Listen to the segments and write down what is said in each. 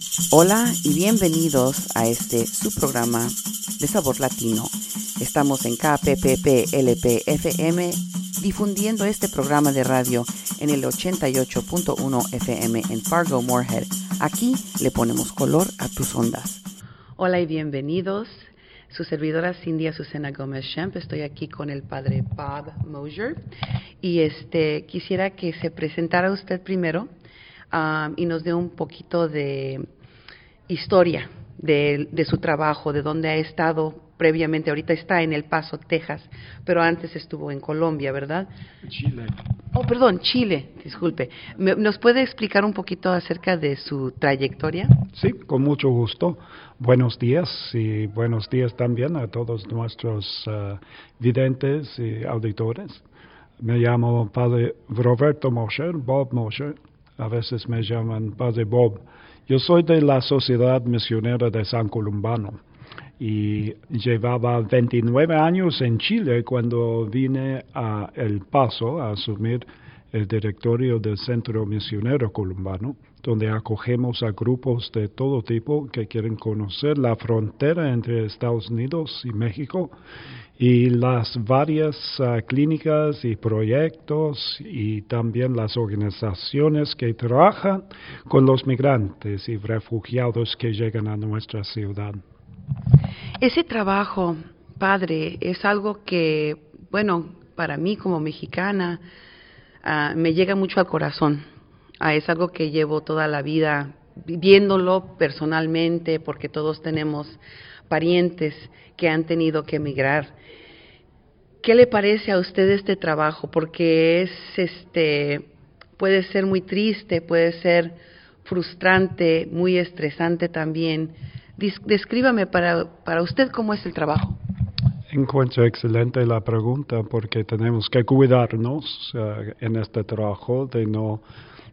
Hola y bienvenidos a su programa de Sabor Latino. Estamos en KPPP-LP-FM difundiendo este programa de radio en el 88.1 FM en Fargo, Moorhead. Aquí le ponemos color a tus ondas. Hola y bienvenidos. Su servidora Cindy Azucena Gómez Schempp. Estoy aquí con el padre Bob Mosier y quisiera que se presentara usted primero y nos dé un poquito de historia de su trabajo, de dónde ha estado previamente. Ahorita está en El Paso, Texas, pero antes estuvo en Colombia, ¿verdad? Chile. Oh, perdón, Chile, disculpe. ¿Nos puede explicar un poquito acerca de su trayectoria? Sí, con mucho gusto. Buenos días y buenos días también a todos nuestros videntes y auditores. Me llamo Padre Roberto Mosier, Bob Mosier. A veces me llaman Padre Bob. Yo soy de la Sociedad Misionera de San Columbano y llevaba 29 años en Chile cuando vine a El Paso a asumir el directorio del Centro Misionero Columbano, donde acogemos a grupos de todo tipo que quieren conocer la frontera entre Estados Unidos y México y las varias clínicas y proyectos y también las organizaciones que trabajan con los migrantes y refugiados que llegan a nuestra ciudad. Ese trabajo, padre, es algo que, bueno, para mí como mexicana, me llega mucho al corazón. Es algo que llevo toda la vida viviéndolo personalmente, porque todos tenemos parientes que han tenido que emigrar. ¿Qué le parece a usted este trabajo? Porque puede ser muy triste, puede ser frustrante, muy estresante también. Descríbame para usted cómo es el trabajo. Encuentro excelente la pregunta porque tenemos que cuidarnos en este trabajo de no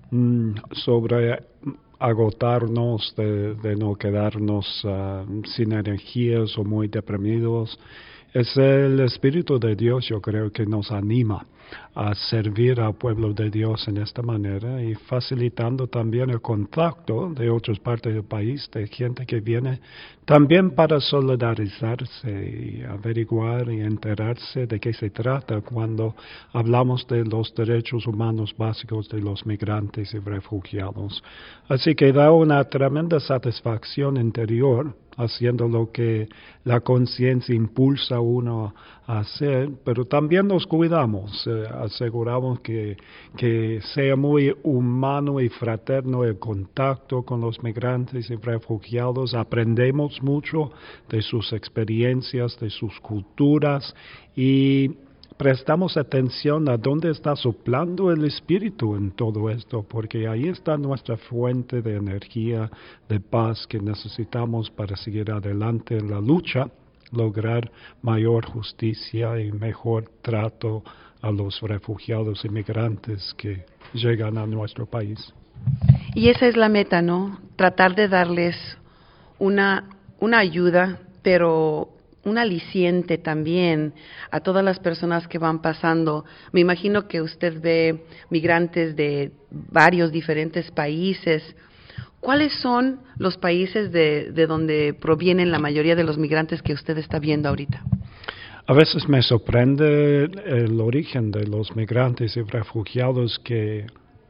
agotarnos, de no quedarnos sin energías o muy deprimidos. Es el Espíritu de Dios, yo creo, que nos anima a servir al pueblo de Dios en esta manera y facilitando también el contacto de otras partes del país, de gente que viene también para solidarizarse y averiguar y enterarse de qué se trata cuando hablamos de los derechos humanos básicos de los migrantes y refugiados. Así que da una tremenda satisfacción interior haciendo lo que la conciencia impulsa a uno a hacer, pero también nos cuidamos, aseguramos que sea muy humano y fraterno el contacto con los migrantes y refugiados, aprendemos mucho de sus experiencias, de sus culturas y prestamos atención a dónde está soplando el Espíritu en todo esto, porque ahí está nuestra fuente de energía, de paz que necesitamos para seguir adelante en la lucha, lograr mayor justicia y mejor trato a los refugiados y migrantes que llegan a nuestro país. Y esa es la meta, ¿no? Tratar de darles una ayuda, pero un aliciente también a todas las personas que van pasando. Me imagino que usted ve migrantes de varios diferentes países. ¿Cuáles son los países de donde provienen la mayoría de los migrantes que usted está viendo ahorita? A veces me sorprende el origen de los migrantes y refugiados que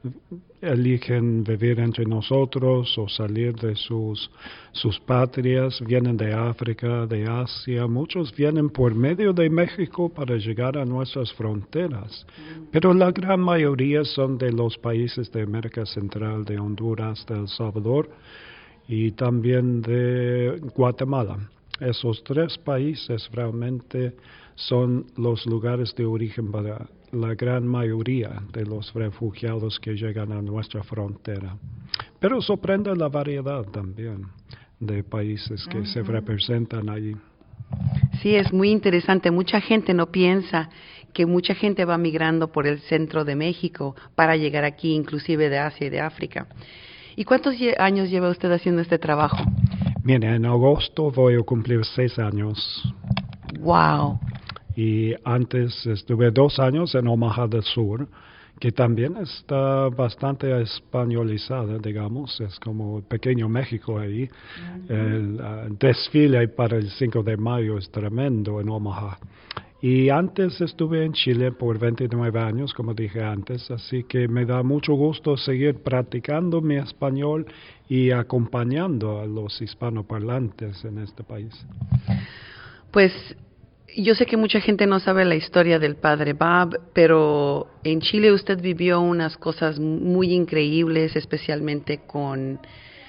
eligen vivir entre nosotros o salir de sus patrias. Vienen de África, de Asia, muchos vienen por medio de México para llegar a nuestras fronteras, pero la gran mayoría son de los países de América Central, de Honduras, de El Salvador y también de Guatemala. Esos tres países realmente son los lugares de origen para la gran mayoría de los refugiados que llegan a nuestra frontera. Pero sorprende la variedad también de países que se representan allí. Sí, es muy interesante. Mucha gente no piensa que mucha gente va migrando por el centro de México para llegar aquí, inclusive de Asia y de África. ¿Y cuántos años lleva usted haciendo este trabajo? Mire, en agosto voy a cumplir 6 años. ¡Wow! Y antes estuve 2 años en Omaha del Sur, que también está bastante españolizada, digamos, es como el pequeño México ahí. El desfile para el 5 de mayo es tremendo en Omaha. Y antes estuve en Chile por 29 años, como dije antes, así que me da mucho gusto seguir practicando mi español y acompañando a los hispanoparlantes en este país. Pues yo sé que mucha gente no sabe la historia del padre Bob, pero en Chile usted vivió unas cosas muy increíbles, especialmente con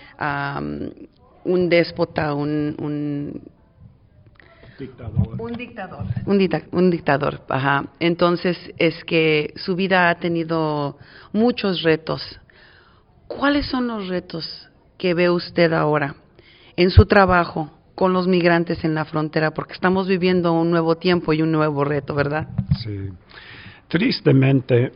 un déspota, un dictador, ajá. Entonces es que su vida ha tenido muchos retos. ¿Cuáles son los retos que ve usted ahora en su trabajo con los migrantes en la frontera? Porque estamos viviendo un nuevo tiempo y un nuevo reto, ¿verdad? Sí. Tristemente,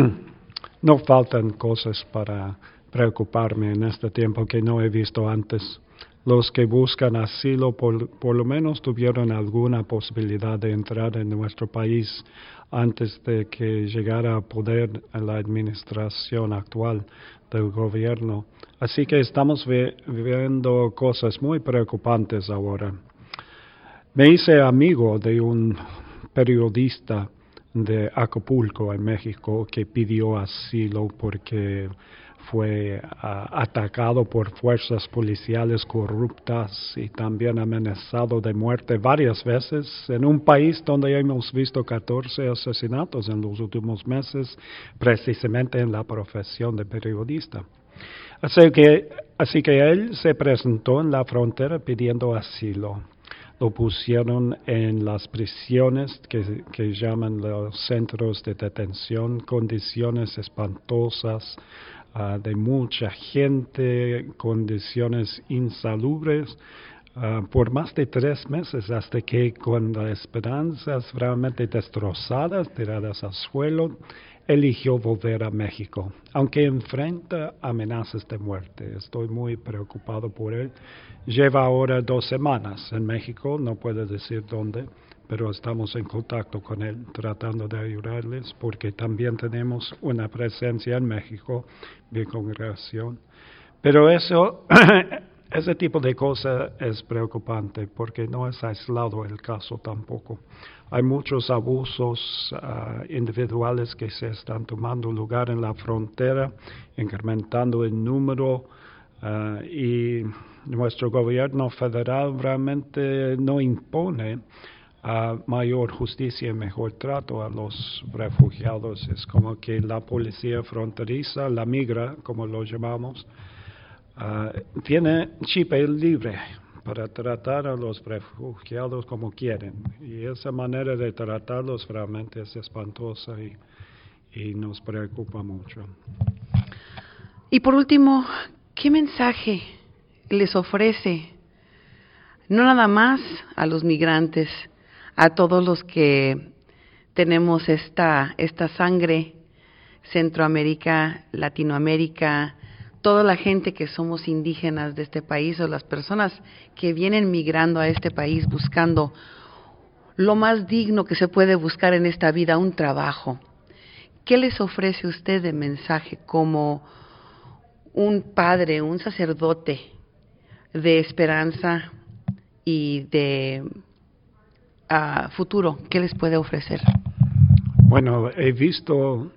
no faltan cosas para preocuparme en este tiempo que no he visto antes. Los que buscan asilo por lo menos tuvieron alguna posibilidad de entrar en nuestro país antes de que llegara a poder la administración actual del gobierno. Así que estamos viviendo cosas muy preocupantes ahora. Me hice amigo de un periodista de Acapulco, en México, que pidió asilo porque fue atacado por fuerzas policiales corruptas y también amenazado de muerte varias veces en un país donde hemos visto 14 asesinatos en los últimos meses, precisamente en la profesión de periodista. Así que él se presentó en la frontera pidiendo asilo. Lo pusieron en las prisiones que llaman los centros de detención, condiciones espantosas, de mucha gente, condiciones insalubres, por más de 3 meses, hasta que con las esperanzas realmente destrozadas, tiradas al suelo, eligió volver a México, aunque enfrenta amenazas de muerte. Estoy muy preocupado por él. Lleva ahora 2 semanas en México, no puedo decir dónde, pero estamos en contacto con él, tratando de ayudarles, porque también tenemos una presencia en México, mi congregación. Pero ese tipo de cosa es preocupante, porque no es aislado el caso tampoco. Hay muchos abusos individuales que se están tomando lugar en la frontera, incrementando el número, y nuestro gobierno federal realmente no impone mayor justicia y mejor trato a los refugiados. Es como que la policía fronteriza, la migra, como lo llamamos, tiene chip libre para tratar a los refugiados como quieren. Y esa manera de tratarlos realmente es espantosa y nos preocupa mucho. Y por último, ¿qué mensaje les ofrece, no nada más a los migrantes, a todos los que tenemos esta sangre, Centroamérica, Latinoamérica, toda la gente que somos indígenas de este país o las personas que vienen migrando a este país buscando lo más digno que se puede buscar en esta vida, un trabajo? ¿Qué les ofrece usted de mensaje como un padre, un sacerdote de esperanza y de futuro? ¿Qué les puede ofrecer? Bueno, he visto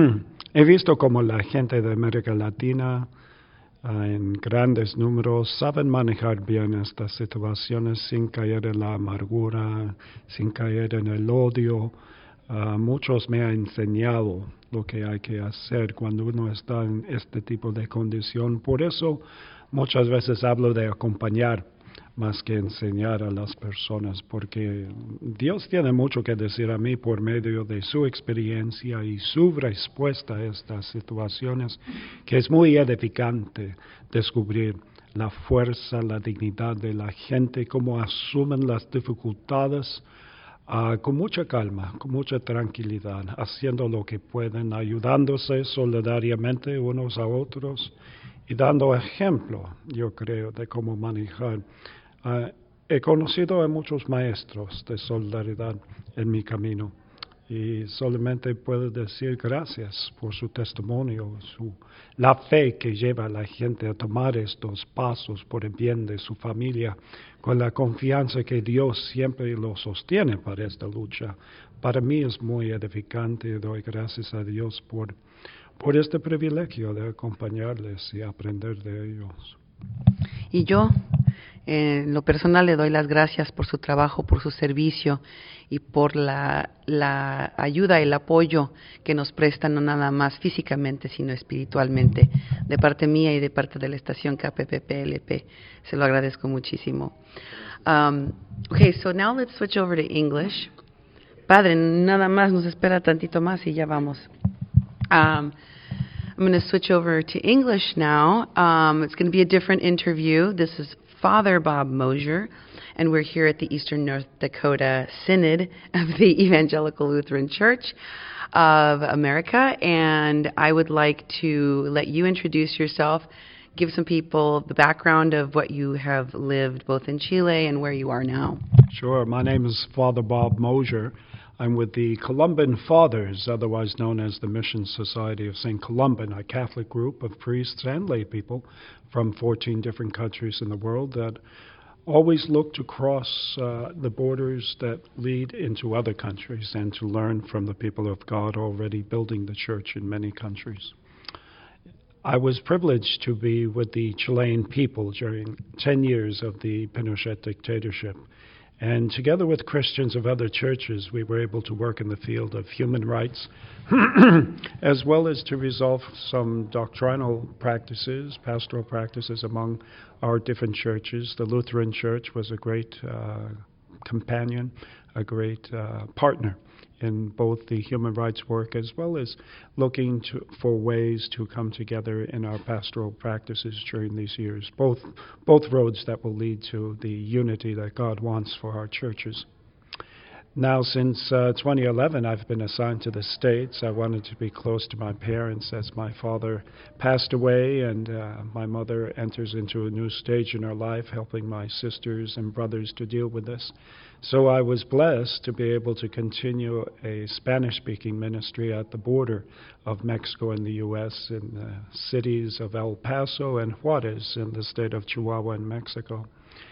como la gente de América Latina en grandes números saben manejar bien estas situaciones sin caer en la amargura, sin caer en el odio. Muchos me han enseñado lo que hay que hacer cuando uno está en este tipo de condición. Por eso muchas veces hablo de acompañar más que enseñar a las personas, porque Dios tiene mucho que decir a mí por medio de su experiencia y su respuesta a estas situaciones, que es muy edificante descubrir la fuerza, la dignidad de la gente, cómo asumen las dificultades con mucha calma, con mucha tranquilidad, haciendo lo que pueden, ayudándose solidariamente unos a otros y dando ejemplo, yo creo, de cómo manejar. He conocido a muchos maestros de solidaridad en mi camino Y solamente puedo decir gracias por su testimonio, la fe que lleva a la gente a tomar estos pasos por el bien de su familia, con la confianza que Dios siempre lo sostiene para esta lucha. Para mí es muy edificante. Doy gracias a Dios por este privilegio de acompañarles y aprender de ellos. Y yo, en lo personal, le doy las gracias por su trabajo, por su servicio y por la ayuda, el apoyo que nos prestan, no nada más físicamente, sino espiritualmente, de parte mía y de parte de la estación KPPPLP. Se lo agradezco muchísimo. Okay, so now let's switch over to English. Padre, nada más, nos espera tantito más y ya vamos. I'm going to switch over to English now. It's going to be a different interview. This is Father Bob Mosier, and we're here at the Eastern North Dakota Synod of the Evangelical Lutheran Church of America, and I would like to let you introduce yourself, give some people the background of what you have lived both in Chile and where you are now. Sure. My name is Father Bob Mosier. I'm with the Columban Fathers, otherwise known as the Mission Society of St. Columban, a Catholic group of priests and lay people from 14 different countries in the world that always look to cross the borders that lead into other countries and to learn from the people of God already building the church in many countries. I was privileged to be with the Chilean people during 10 years of the Pinochet dictatorship. And together with Christians of other churches, we were able to work in the field of human rights, as well as to resolve some doctrinal practices, pastoral practices among our different churches. The Lutheran Church was a great companion, a great partner in both the human rights work as well as looking for ways to come together in our pastoral practices during these years, both roads that will lead to the unity that God wants for our churches. Now, since 2011, I've been assigned to the States. I wanted to be close to my parents as my father passed away and my mother enters into a new stage in her life, helping my sisters and brothers to deal with this. So I was blessed to be able to continue a Spanish-speaking ministry at the border of Mexico and the U.S. in the cities of El Paso and Juarez in the state of Chihuahua in Mexico.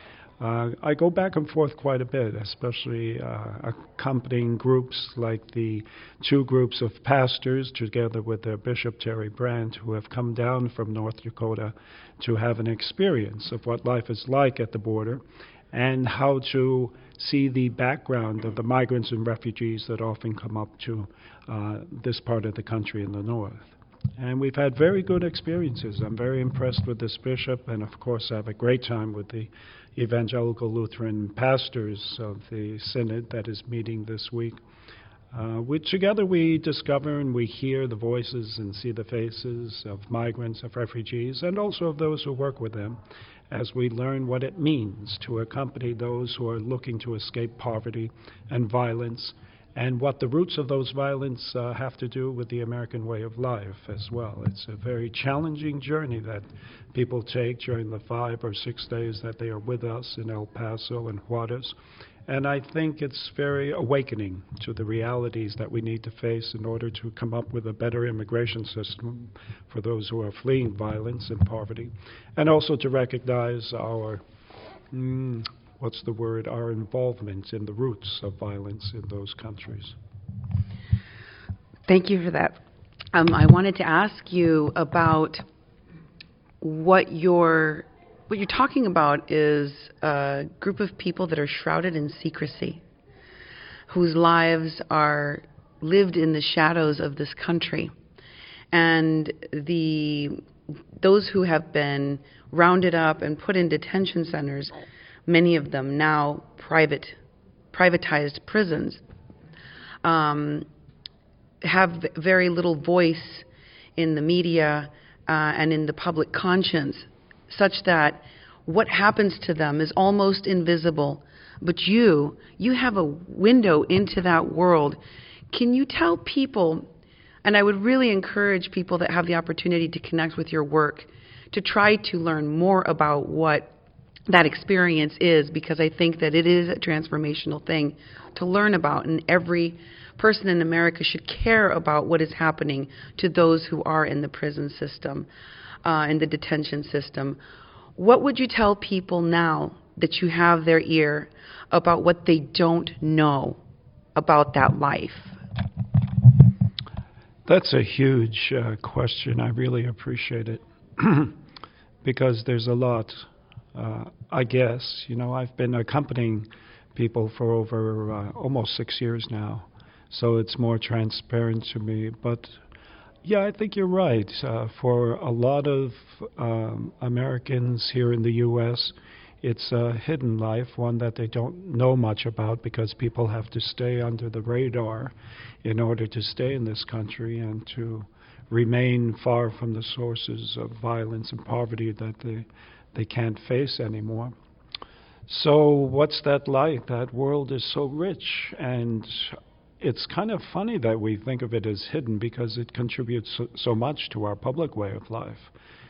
I go back and forth quite a bit, especially accompanying groups like the two groups of pastors together with their Bishop Terry Brandt who have come down from North Dakota to have an experience of what life is like at the border and how to see the background of the migrants and refugees that often come up to this part of the country in the north. And we've had very good experiences. I'm very impressed with this bishop, and of course I have a great time with the Evangelical Lutheran pastors of the Synod that is meeting this week. Together we discover and we hear the voices and see the faces of migrants, of refugees, and also of those who work with them, as we learn what it means to accompany those who are looking to escape poverty and violence, and what the roots of those violence have to do with the American way of life as well. It's a very challenging journey that people take during the 5 or 6 days that they are with us in El Paso and Juarez. And I think it's very awakening to the realities that we need to face in order to come up with a better immigration system for those who are fleeing violence and poverty, and also to recognize our our involvement in the roots of violence in those countries. Thank you for that. I wanted to ask you about what you're talking about is a group of people that are shrouded in secrecy, whose lives are lived in the shadows of this country. And those who have been rounded up and put in detention centers, many of them now privatized prisons, have very little voice in the media and in the public conscience, such that what happens to them is almost invisible. But you have a window into that world. Can you tell people, and I would really encourage people that have the opportunity to connect with your work, to try to learn more about what that experience is, because I think that it is a transformational thing to learn about, and every person in America should care about what is happening to those who are in the prison system, in the detention system. What would you tell people now that you have their ear about what they don't know about that life? That's a huge question. I really appreciate it because there's a lot. I guess, I've been accompanying people for over almost 6 years now, so it's more transparent to me. But yeah, I think you're right. For a lot of Americans here in the U.S., it's a hidden life, one that they don't know much about because people have to stay under the radar in order to stay in this country and to remain far from the sources of violence and poverty that they can't face anymore. So what's that like? That world is so rich, and it's kind of funny that we think of it as hidden because it contributes so much to our public way of life.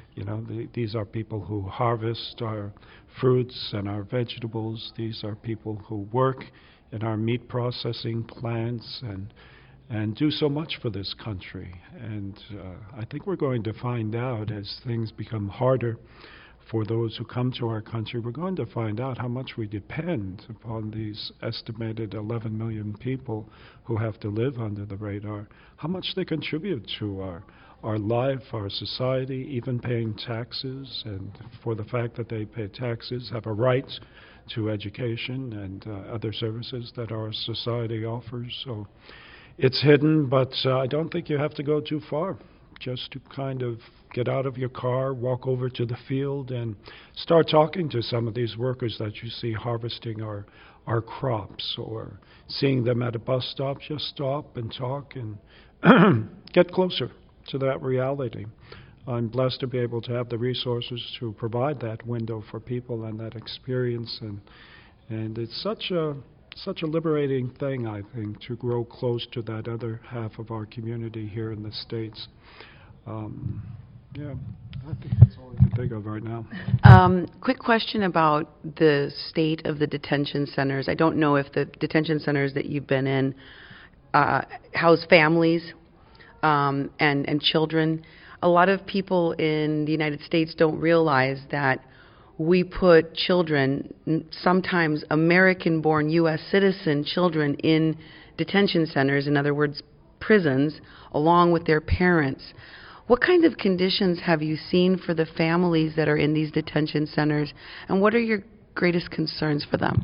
These are people who harvest our fruits and our vegetables. These are people who work in our meat processing plants and do so much for this country. And I think we're going to find out as things become harder for those who come to our country, we're going to find out how much we depend upon these estimated 11 million people who have to live under the radar, how much they contribute to our life, our society, even paying taxes, and for the fact that they pay taxes, have a right to education and other services that our society offers. So it's hidden, but I don't think you have to go too far just to kind of get out of your car, walk over to the field, and start talking to some of these workers that you see harvesting our crops, or seeing them at a bus stop. Just stop and talk and get closer to that reality. I'm blessed to be able to have the resources to provide that window for people and that experience, and it's such a liberating thing, I think, to grow close to that other half of our community here in the States. Yeah, I think that's all I can think of right now. Quick question about the state of the detention centers. I don't know if the detention centers that you've been in house families and children. A lot of people in the United States don't realize that we put children, sometimes American-born U.S. citizen children, in detention centers, in other words, prisons, along with their parents. What kind of conditions have you seen for the families that are in these detention centers, and what are your greatest concerns for them?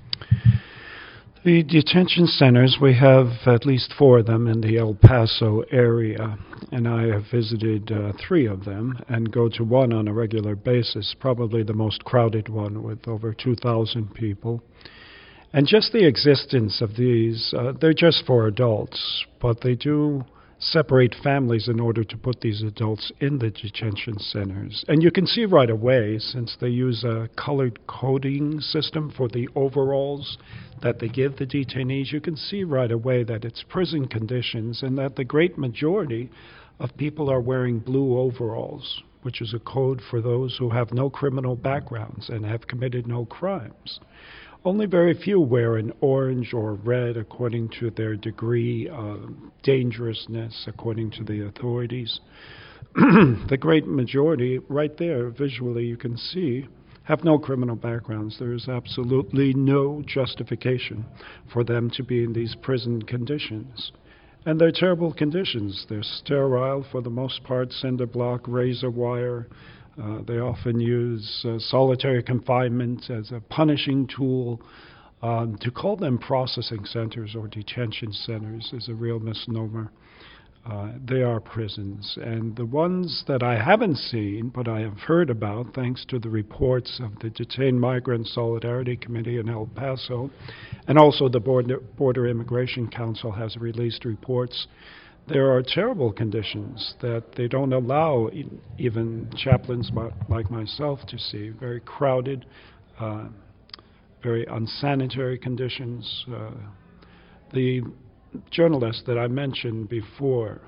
The detention centers, we have at least 4 of them in the El Paso area, and I have visited 3 of them and go to one on a regular basis, probably the most crowded one with over 2,000 people. And just the existence of these, they're just for adults, but they do separate families in order to put these adults in the detention centers. And you can see right away, since they use a colored coding system for the overalls that they give the detainees, you can see right away that it's prison conditions and that the great majority of people are wearing blue overalls, which is a code for those who have no criminal backgrounds and have committed no crimes. Only very few wear an orange or red according to their degree of dangerousness, according to the authorities. The great majority, right there, visually you can see, have no criminal backgrounds. There is absolutely no justification for them to be in these prison conditions. And they're terrible conditions. They're sterile for the most part, cinder block, razor wire. They often use solitary confinement as a punishing tool. To call them processing centers or detention centers is a real misnomer. They are prisons. And the ones that I haven't seen, but I have heard about, thanks to the reports of the Detained Migrant Solidarity Committee in El Paso, and also the Border Immigration Council has released reports. There are terrible conditions that they don't allow even chaplains like myself to see. Very crowded, very unsanitary conditions. The journalist that I mentioned before,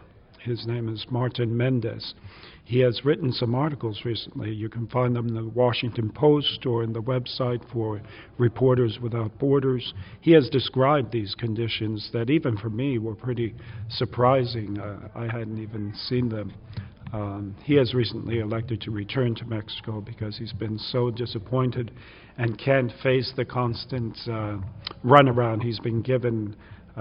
His name is Martin Mendez. He has written some articles recently. You can find them in the Washington Post or in the website for Reporters Without Borders. He has described these conditions that even for me were pretty surprising. I hadn't even seen them. He has recently elected to return to Mexico because he's been so disappointed and can't face the constant runaround he's been given.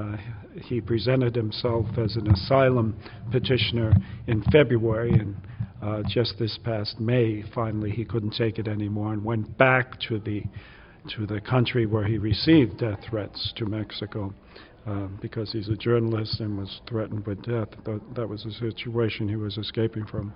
He presented himself as an asylum petitioner in February, and just this past May, finally he couldn't take it anymore and went back to the country where he received death threats, to Mexico. Because he's a journalist and was threatened with death. That was the situation he was escaping from.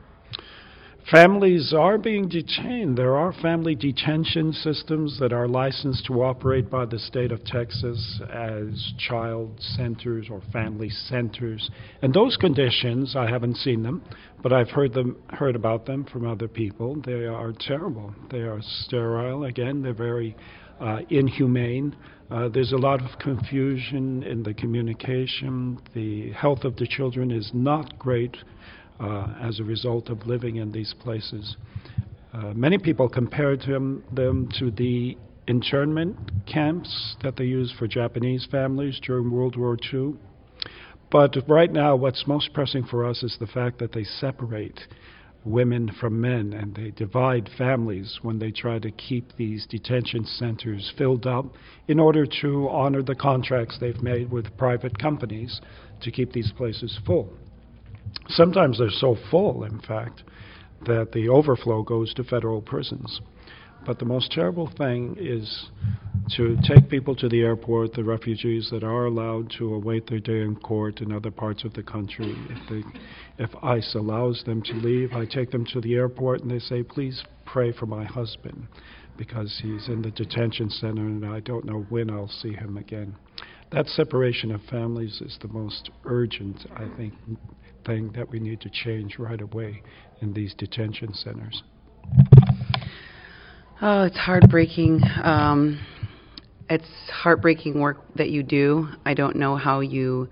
Families are being detained. There are family detention systems that are licensed to operate by the state of Texas as child centers or family centers. And those conditions, I haven't seen them, but I've heard about them from other people. They are terrible. They are sterile. Again, they're very inhumane. There's a lot of confusion in the communication. The health of the children is not great as a result of living in these places. Many people compared them to the internment camps that they used for Japanese families during World War II. But right now, what's most pressing for us is the fact that they separate women from men, and they divide families when they try to keep these detention centers filled up in order to honor the contracts they've made with private companies to keep these places full. Sometimes they're so full, in fact, that the overflow goes to federal prisons. But the most terrible thing is to take people to the airport, the refugees that are allowed to await their day in court in other parts of the country. If ICE allows them to leave, I take them to the airport and they say, please pray for my husband because he's in the detention center and I don't know when I'll see him again. That separation of families is the most urgent, I think, thing that we need to change right away in these detention centers. Oh, it's heartbreaking. It's heartbreaking work that you do. I don't know how you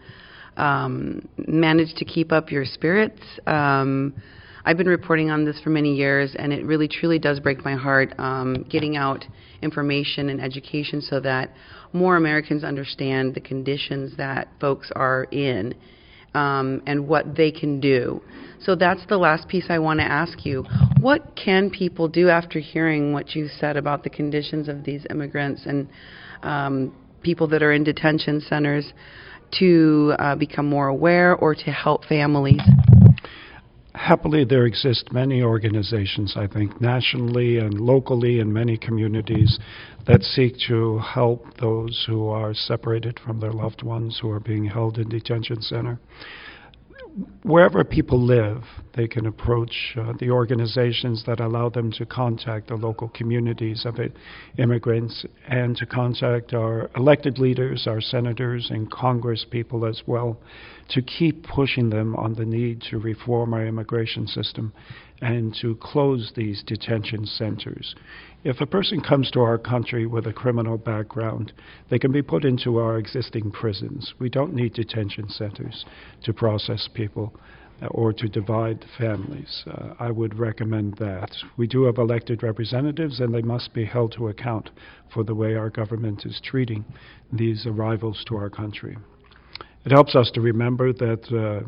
manage to keep up your spirits. I've been reporting on this for many years, and it really, truly does break my heart getting out information and education so that more Americans understand the conditions that folks are in and what they can do. So that's the last piece I want to ask you. What can people do after hearing what you said about the conditions of these immigrants and people that are in detention centers to become more aware or to help families? Happily, there exist many organizations, I think, nationally and locally in many communities that seek to help those who are separated from their loved ones who are being held in detention center. Wherever people live, they can approach the organizations that allow them to contact the local communities of immigrants and to contact our elected leaders, our senators and Congress people as well, to keep pushing them on the need to reform our immigration system and to close these detention centers. If a person comes to our country with a criminal background, they can be put into our existing prisons. We don't need detention centers to process people or to divide families. I would recommend that. We do have elected representatives, and they must be held to account for the way our government is treating these arrivals to our country. It helps us to remember that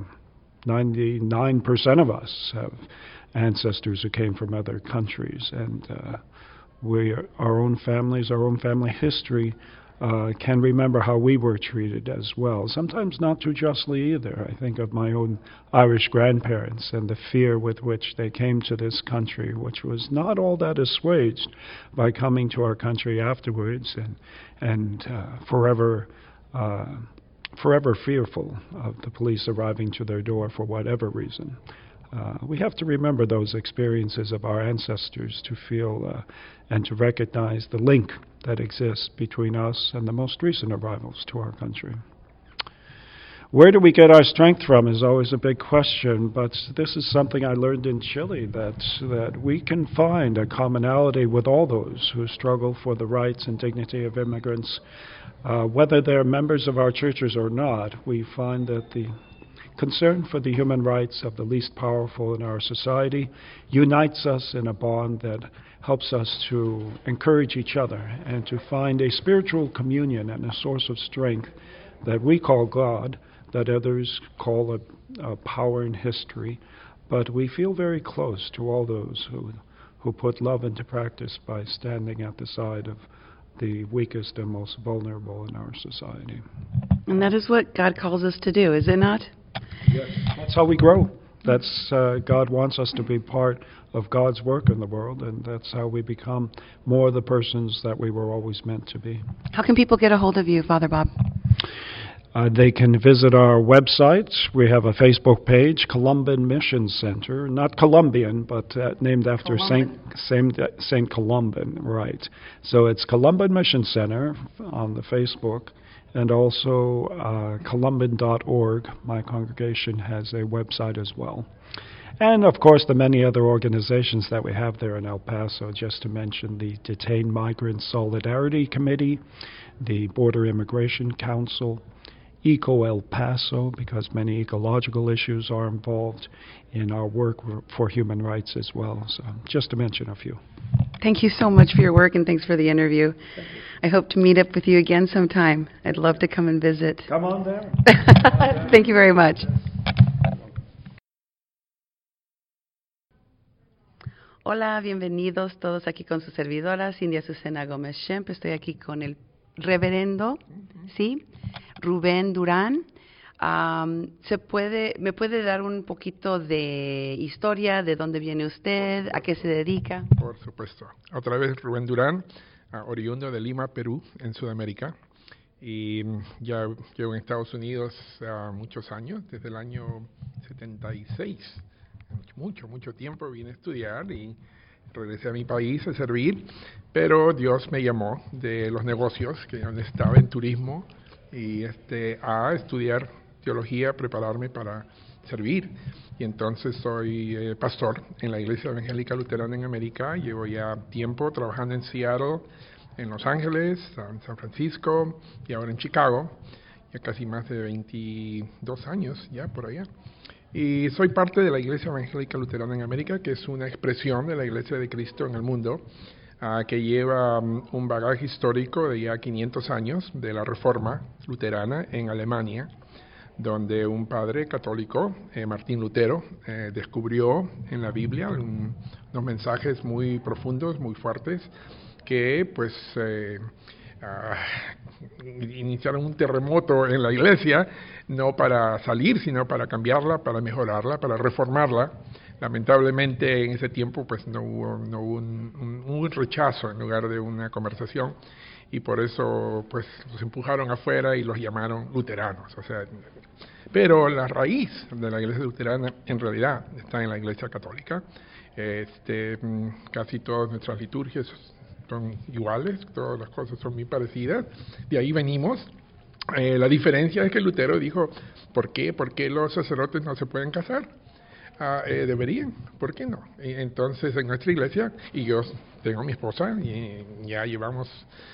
99% of us have ancestors who came from other countries, and our own families, our own family history can remember how we were treated as well. Sometimes not too justly either. I think of my own Irish grandparents and the fear with which they came to this country, which was not all that assuaged by coming to our country afterwards and forever fearful of the police arriving to their door for whatever reason. We have to remember those experiences of our ancestors to feel and to recognize the link that exists between us and the most recent arrivals to our country. Where do we get our strength from is always a big question, but this is something I learned in Chile, that we can find a commonality with all those who struggle for the rights and dignity of immigrants. Whether they're members of our churches or not, we find that the concern for the human rights of the least powerful in our society unites us in a bond that helps us to encourage each other and to find a spiritual communion and a source of strength that we call God, that others call a power in history. But we feel very close to all those who put love into practice by standing at the side of the weakest and most vulnerable in our society. And that is what God calls us to do, is it not? Yes. That's how we grow. That's God wants us to be part of God's work in the world, and that's how we become more the persons that we were always meant to be. How can people get a hold of you, Father Bob? They can visit our website. We have a Facebook page, Columban Mission Center, not Columbian, but named after Saint Columban, right. So it's Columban Mission Center on the Facebook, and also columban.org. My congregation has a website as well. And, of course, the many other organizations that we have there in El Paso, just to mention the Detained Migrant Solidarity Committee, the Border Immigration Council, Eco El Paso, because many ecological issues are involved in our work for human rights as well. So just to mention a few. Thank you so much for your work, and thanks for the interview. I hope to meet up with you again sometime. I'd love to come and visit. Come on down. Thank you very much. Hola, bienvenidos todos aquí con su servidora, Cindy Azucena Gómez Schemp. Estoy aquí con el reverendo, ¿sí? Rubén Durán. ¿Me puede dar un poquito de historia, de dónde viene usted, a qué se dedica? Por supuesto. Otra vez Rubén Durán, oriundo de Lima, Perú, en Sudamérica. Y ya llevo en Estados Unidos muchos años, desde el año 76. Mucho tiempo vine a estudiar y regresé a mi país a servir, pero Dios me llamó de los negocios, que yo estaba en turismo, y a estudiar teología, prepararme para servir. Y entonces soy pastor en la Iglesia Evangélica Luterana en América. Llevo ya tiempo trabajando en Seattle, en Los Ángeles, en San Francisco y ahora en Chicago, ya casi más de 22 años ya por allá. Y soy parte de la Iglesia Evangélica Luterana en América, que es una expresión de la Iglesia de Cristo en el mundo, que lleva un bagaje histórico de ya 500 años de la Reforma Luterana en Alemania, donde un padre católico, Martín Lutero, descubrió en la Biblia unos mensajes muy profundos, muy fuertes, que pues iniciaron un terremoto en la Iglesia, no para salir, sino para cambiarla, para mejorarla, para reformarla. Lamentablemente en ese tiempo pues no hubo un rechazo en lugar de una conversación, y por eso pues los empujaron afuera y los llamaron luteranos. O sea, pero la raíz de la Iglesia luterana en realidad está en la Iglesia católica. Casi todas nuestras liturgias son iguales, todas las cosas son muy parecidas, de ahí venimos. La diferencia es que Lutero dijo, ¿por qué? ¿Por qué los sacerdotes no se pueden casar? Deberían, ¿por qué no? Y entonces en nuestra iglesia, y yo tengo a mi esposa, y ya llevamos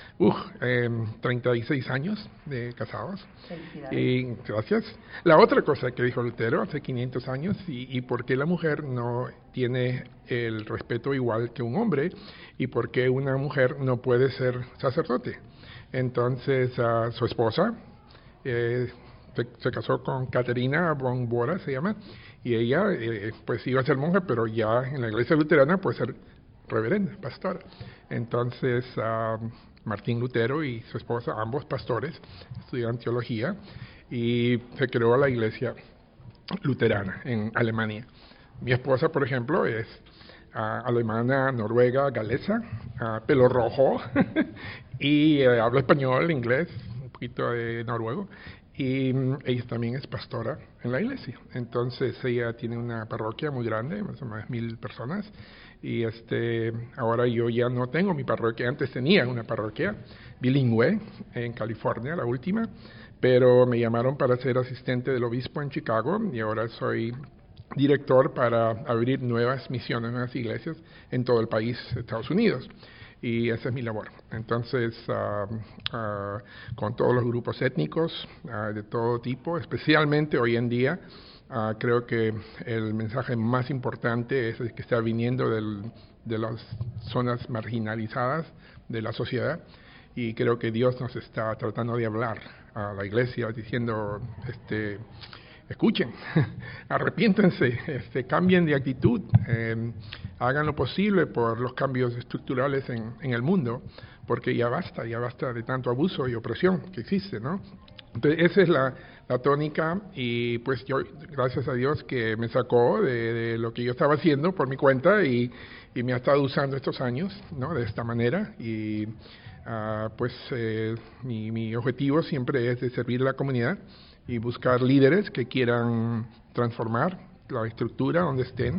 36 años de casados. Y gracias. La otra cosa que dijo Lutero hace 500 años, y por qué la mujer no tiene el respeto igual que un hombre, y por qué una mujer no puede ser sacerdote. Entonces su esposa se casó con Caterina von Bora, se llama, y ella pues iba a ser monja, pero ya en la iglesia luterana puede ser reverenda, pastora. Entonces Martín Lutero y su esposa, ambos pastores, estudiaron teología, y se creó la iglesia luterana en Alemania. Mi esposa, por ejemplo, es alemana, noruega, galesa, pelo rojo, y habla español, inglés, un poquito de noruego, y ella también es pastora en la iglesia. Entonces ella tiene una parroquia muy grande, más o menos 1,000 personas, y ahora yo ya no tengo mi parroquia. Antes tenía una parroquia bilingüe en California, la última, pero me llamaron para ser asistente del obispo en Chicago, y ahora soy director para abrir nuevas misiones, nuevas iglesias en todo el país, Estados Unidos. Y esa es mi labor. Entonces, con todos los grupos étnicos de todo tipo, especialmente hoy en día Creo que el mensaje más importante es el que está viniendo de las zonas marginalizadas de la sociedad, y creo que Dios nos está tratando de hablar a la iglesia diciendo, escuchen, arrepiéntense, cambien de actitud, hagan lo posible por los cambios estructurales en el mundo, porque ya basta de tanto abuso y opresión que existe, ¿no? Entonces esa es la tónica, y pues yo, gracias a Dios que me sacó de lo que yo estaba haciendo por mi cuenta y me ha estado usando estos años, ¿no? De esta manera, y mi objetivo siempre es de servir a la comunidad y buscar líderes que quieran transformar la estructura donde estén,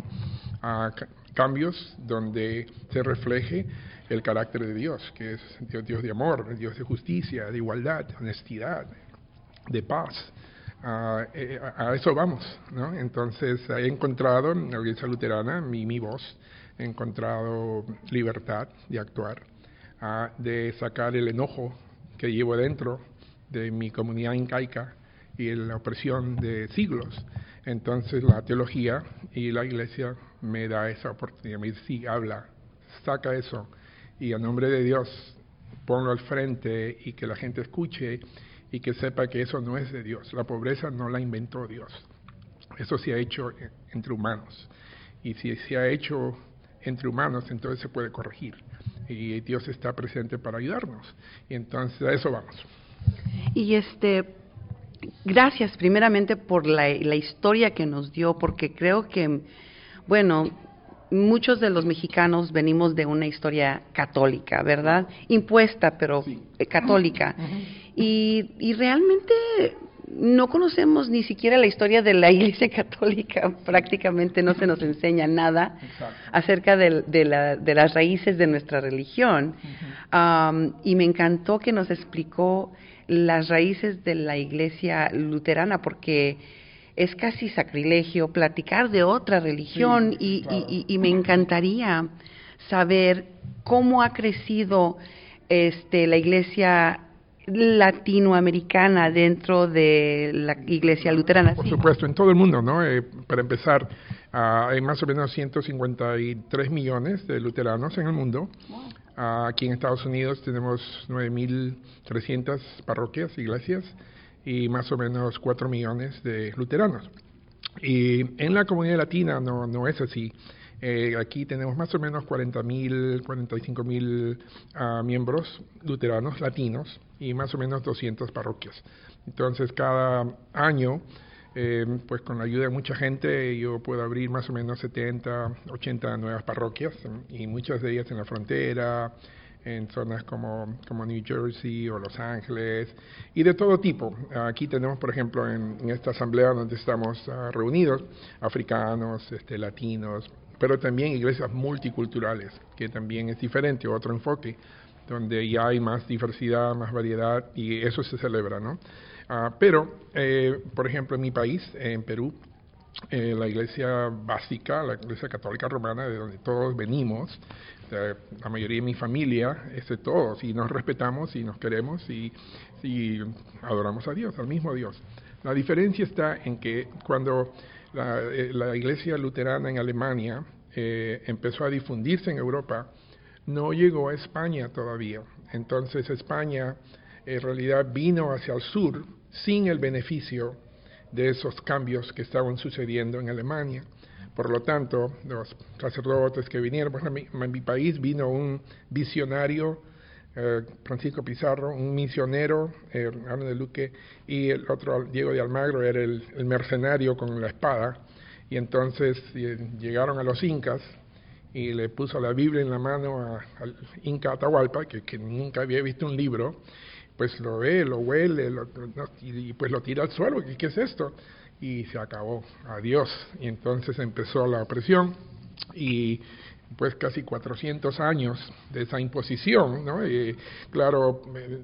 cambios donde se refleje el carácter de Dios, que es Dios de amor, Dios de justicia, de igualdad, de honestidad, de paz. A eso vamos, ¿no? Entonces he encontrado en la Iglesia Luterana mi voz, he encontrado libertad de actuar, de sacar el enojo que llevo dentro de mi comunidad incaica y la opresión de siglos. Entonces la teología y la iglesia me da esa oportunidad, me dice, sí, habla, saca eso, y a nombre de Dios ponlo al frente y que la gente escuche y que sepa que eso no es de Dios. La pobreza no la inventó Dios, eso se ha hecho entre humanos, y si se ha hecho entre humanos, entonces se puede corregir, y Dios está presente para ayudarnos, y entonces a eso vamos. Y gracias primeramente por la historia que nos dio, porque creo que, bueno, muchos de los mexicanos venimos de una historia católica, ¿verdad? Impuesta, pero sí, católica. Y realmente no conocemos ni siquiera la historia de la Iglesia Católica, prácticamente no se nos enseña nada acerca de las raíces de nuestra religión. Y me encantó que nos explicó las raíces de la Iglesia Luterana, porque es casi sacrilegio platicar de otra religión, sí, claro. y me encantaría saber cómo ha crecido la Iglesia latinoamericana dentro de la Iglesia Luterana. Por supuesto, en todo el mundo, ¿no? Para empezar, hay más o menos 153 millones de luteranos en el mundo. Aquí en Estados Unidos tenemos 9.300 parroquias, iglesias, y más o menos 4 millones de luteranos. Y en la comunidad latina no es así. Aquí tenemos más o menos 45.000 miembros luteranos latinos y más o menos 200 parroquias. Entonces cada año, pues con la ayuda de mucha gente, yo puedo abrir más o menos 70, 80 nuevas parroquias, y muchas de ellas en la frontera, en zonas como New Jersey o Los Ángeles, y de todo tipo. Aquí tenemos, por ejemplo, en esta asamblea donde estamos reunidos, africanos, latinos, pero también iglesias multiculturales, que también es diferente, otro enfoque, donde ya hay más diversidad, más variedad, y eso se celebra, ¿no? Pero, por ejemplo, en mi país, en Perú, la iglesia básica, la iglesia católica romana, de donde todos venimos, la mayoría de mi familia, es de todos, y nos respetamos y nos queremos y adoramos a Dios, al mismo Dios. La diferencia está en que cuando la iglesia luterana en Alemania empezó a difundirse en Europa, no llegó a España todavía. Entonces España en realidad vino hacia el sur sin el beneficio de esos cambios que estaban sucediendo en Alemania. Por lo tanto, los sacerdotes que vinieron, por ejemplo, en mi país vino un visionario, Francisco Pizarro, un misionero, Hernando de Luque, y el otro, Diego de Almagro, era el mercenario con la espada, y entonces llegaron a los incas y le puso la Biblia en la mano al Inca Atahualpa, que nunca había visto un libro, pues lo ve, lo huele, y pues lo tira al suelo. ¿Qué es esto? Y se acabó, adiós. Y entonces empezó la opresión, y pues casi 400 años de esa imposición, ¿no? Claro,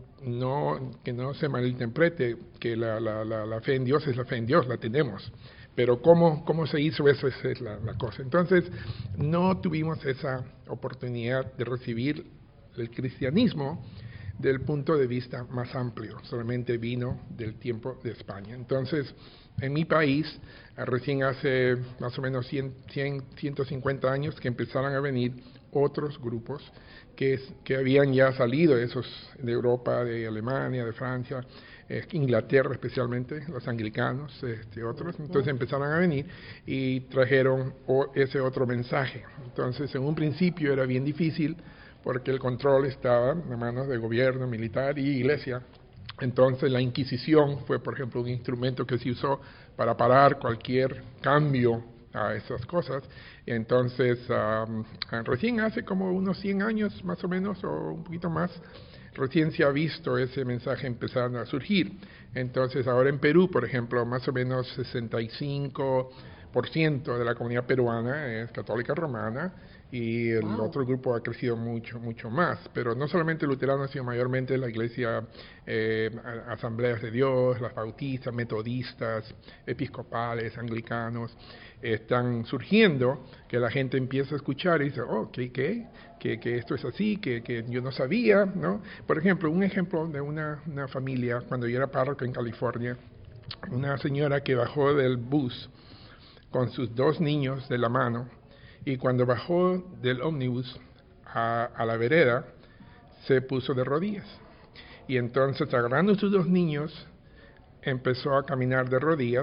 que no se malinterprete que la fe en Dios es la fe en Dios, la tenemos. Pero ¿cómo se hizo eso? Esa es la cosa. Entonces, no tuvimos esa oportunidad de recibir el cristianismo del punto de vista más amplio, solamente vino del tiempo de España. Entonces, en mi país, recién hace más o menos 150 años que empezaron a venir otros grupos que habían ya salido de Europa, de Alemania, de Francia, Inglaterra especialmente, los anglicanos, otros. Entonces empezaron a venir y trajeron ese otro mensaje. Entonces, en un principio era bien difícil porque el control estaba en manos del gobierno, militar y iglesia. Entonces la Inquisición fue, por ejemplo, un instrumento que se usó para parar cualquier cambio a esas cosas. Entonces, recién hace como unos 100 años más o menos, o un poquito más, recién se ha visto ese mensaje empezar a surgir. Entonces, ahora en Perú, por ejemplo, más o menos 65% de la comunidad peruana es católica romana, y el otro grupo ha crecido mucho más, pero no solamente luteranos, sino mayormente la iglesia, asambleas de Dios, las bautistas, metodistas, episcopales, anglicanos, están surgiendo, que la gente empieza a escuchar y dice, que esto es así, que yo no sabía, ¿no? Por ejemplo, un ejemplo de una familia, cuando yo era párroco en California, una señora que bajó del bus con sus 2 niños de la mano, y cuando bajó del ómnibus a la vereda, se puso de rodillas. Y entonces, agarrando sus 2 niños, empezó a caminar de rodillas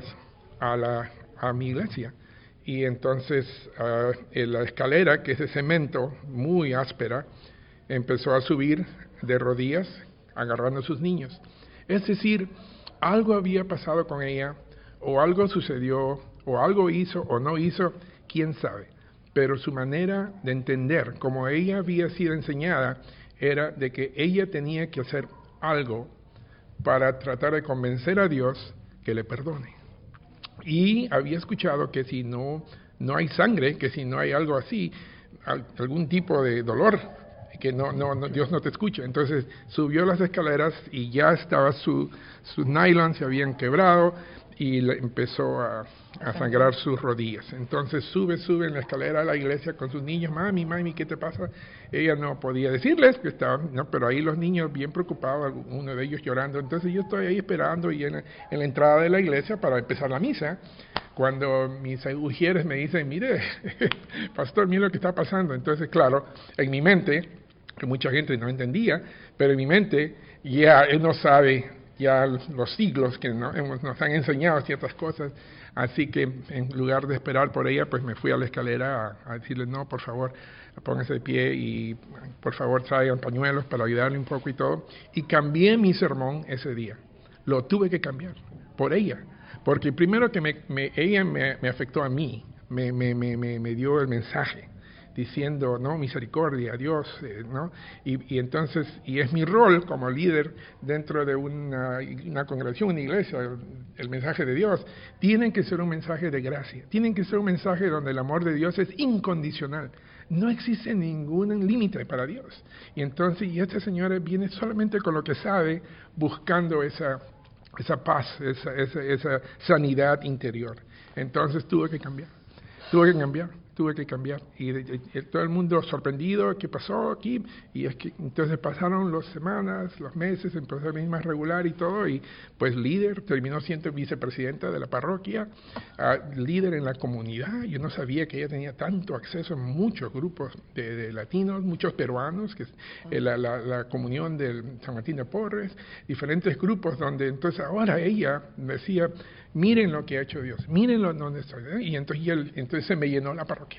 a mi iglesia. Y entonces, en la escalera, que es de cemento, muy áspera, empezó a subir de rodillas, agarrando a sus niños. Es decir, algo había pasado con ella, o algo sucedió, o algo hizo o no hizo, quién sabe. Pero su manera de entender, como ella había sido enseñada, era de que ella tenía que hacer algo para tratar de convencer a Dios que le perdone. Y había escuchado que si no hay sangre, que si no hay algo así, algún tipo de dolor, que Dios no te escucha. Entonces subió las escaleras y ya estaba sus nylon se habían quebrado, y empezó a sangrar sus rodillas. Entonces sube en la escalera a la iglesia con sus niños, mami, ¿qué te pasa? Ella no podía decirles que estaba, no, pero ahí los niños bien preocupados, uno de ellos llorando. Entonces yo estoy ahí esperando y en la entrada de la iglesia para empezar la misa, cuando mis ujieres me dicen, mire, pastor, mire lo que está pasando. Entonces, claro, en mi mente, que mucha gente no entendía, pero en mi mente ya él no sabe ya los siglos que nos han enseñado ciertas cosas, así que en lugar de esperar por ella, pues me fui a la escalera a decirle, no, por favor, pónganse de pie y por favor traigan pañuelos para ayudarle un poco y todo, y cambié mi sermón ese día, lo tuve que cambiar por ella, porque primero que ella me afectó a mí, me dio el mensaje, diciendo, no, misericordia, Dios, ¿no? Y entonces, y es mi rol como líder dentro de una congregación, una iglesia, el mensaje de Dios, tiene que ser un mensaje de gracia, tiene que ser un mensaje donde el amor de Dios es incondicional, no existe ningún límite para Dios. Y entonces, y esta señora viene solamente con lo que sabe, buscando esa paz, esa sanidad interior. Entonces tuve que cambiar. Y todo el mundo sorprendido, ¿qué pasó aquí? Y es que entonces pasaron las semanas, los meses, empezó a venir más regular y todo, y pues líder, terminó siendo vicepresidenta de la parroquia, líder en la comunidad. Yo no sabía que ella tenía tanto acceso a muchos grupos de latinos, muchos peruanos, que la comunión del San Martín de Porres, diferentes grupos donde entonces ahora ella decía, miren lo que ha hecho Dios, miren donde estoy, y entonces se me llenó la parroquia.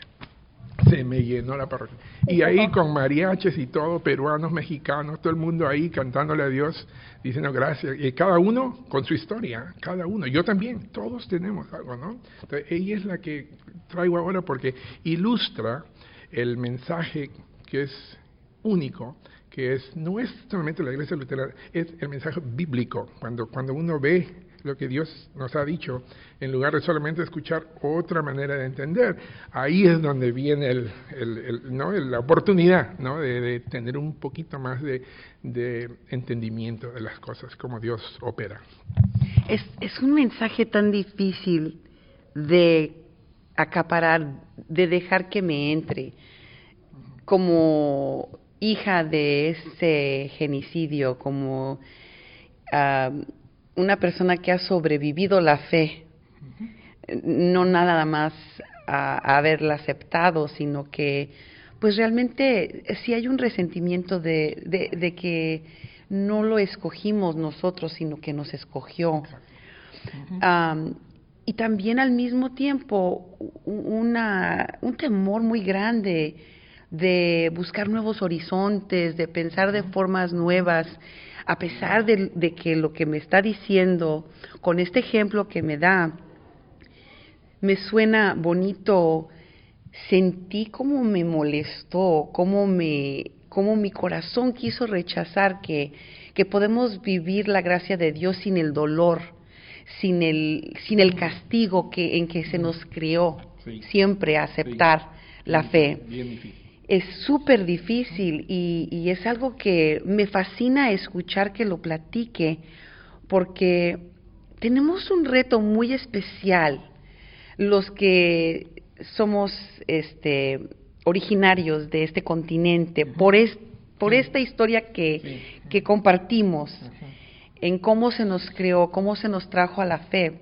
Y ahí con mariachis y todo, peruanos, mexicanos, todo el mundo ahí cantándole a Dios, diciendo gracias, y cada uno con su historia, cada uno, yo también, todos tenemos algo, ¿no? Entonces ella es la que traigo ahora porque ilustra el mensaje que es único, que no es solamente la iglesia luterana, es el mensaje bíblico, cuando uno ve lo que Dios nos ha dicho, en lugar de solamente escuchar otra manera de entender, ahí es donde viene la oportunidad, ¿no? de tener un poquito más de entendimiento de las cosas, como Dios opera. Es un mensaje tan difícil de acaparar, de dejar que me entre, como hija de ese genocidio, como una persona que ha sobrevivido la fe, no nada más a haberla aceptado, sino que pues realmente sí hay un resentimiento de que no lo escogimos nosotros, sino que nos escogió. Y también al mismo tiempo un temor muy grande de buscar nuevos horizontes, de pensar de formas nuevas, a pesar de que lo que me está diciendo, con este ejemplo que me da, me suena bonito. Sentí como me molestó, como mi corazón quiso rechazar que podemos vivir la gracia de Dios sin el dolor, sin el castigo en que se nos crió, siempre aceptar la fe. Bien difícil. Es súper difícil y es algo que me fascina escuchar que lo platique, porque tenemos un reto muy especial, los que somos originarios de este continente, por esta historia que compartimos, en cómo se nos creó, cómo se nos trajo a la fe.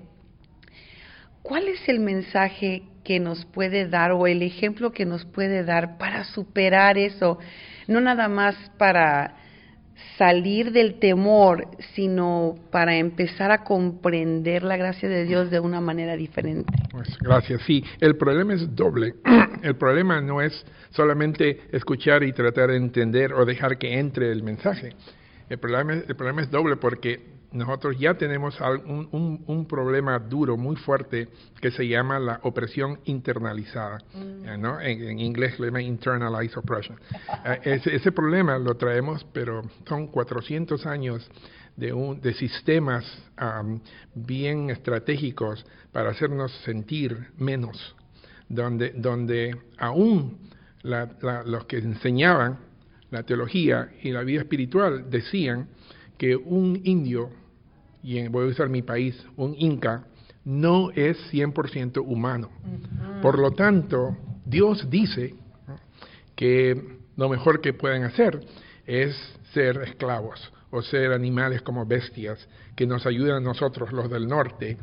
¿Cuál es el mensaje que nos puede dar o el ejemplo que nos puede dar para superar eso? No nada más para salir del temor, sino para empezar a comprender la gracia de Dios de una manera diferente. Pues, gracias. Sí, el problema es doble. El problema no es solamente escuchar y tratar de entender o dejar que entre el mensaje. El problema es doble porque nosotros ya tenemos un problema duro, muy fuerte, que se llama la opresión internalizada, ¿no? En inglés le llaman internalized oppression. Ese problema lo traemos, pero son 400 años de sistemas bien estratégicos para hacernos sentir menos, donde aún los que enseñaban la teología y la vida espiritual decían que un indio, y voy a usar mi país, un inca, no es 100% humano. Por lo tanto, Dios dice que lo mejor que pueden hacer es ser esclavos o ser animales como bestias que nos ayudan a nosotros, los del norte,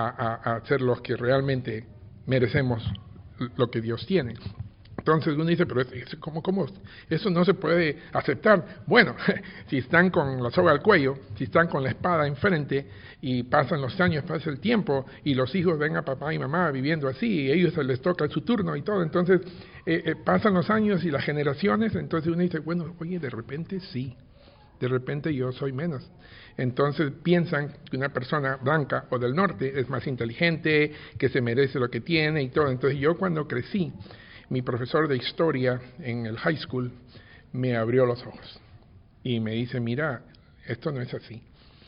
a ser los que realmente merecemos lo que Dios tiene. Entonces uno dice, pero ¿cómo? Eso no se puede aceptar. Bueno, si están con la soga al cuello, si están con la espada enfrente y pasan los años, pasa el tiempo y los hijos ven a papá y mamá viviendo así y a ellos se les toca su turno y todo, entonces pasan los años y las generaciones, entonces uno dice, bueno, oye, de repente sí, de repente yo soy menos. Entonces piensan que una persona blanca o del norte es más inteligente, que se merece lo que tiene y todo. Entonces yo cuando crecí, mi profesor de historia en el high school me abrió los ojos y me dice, mira, esto no es así.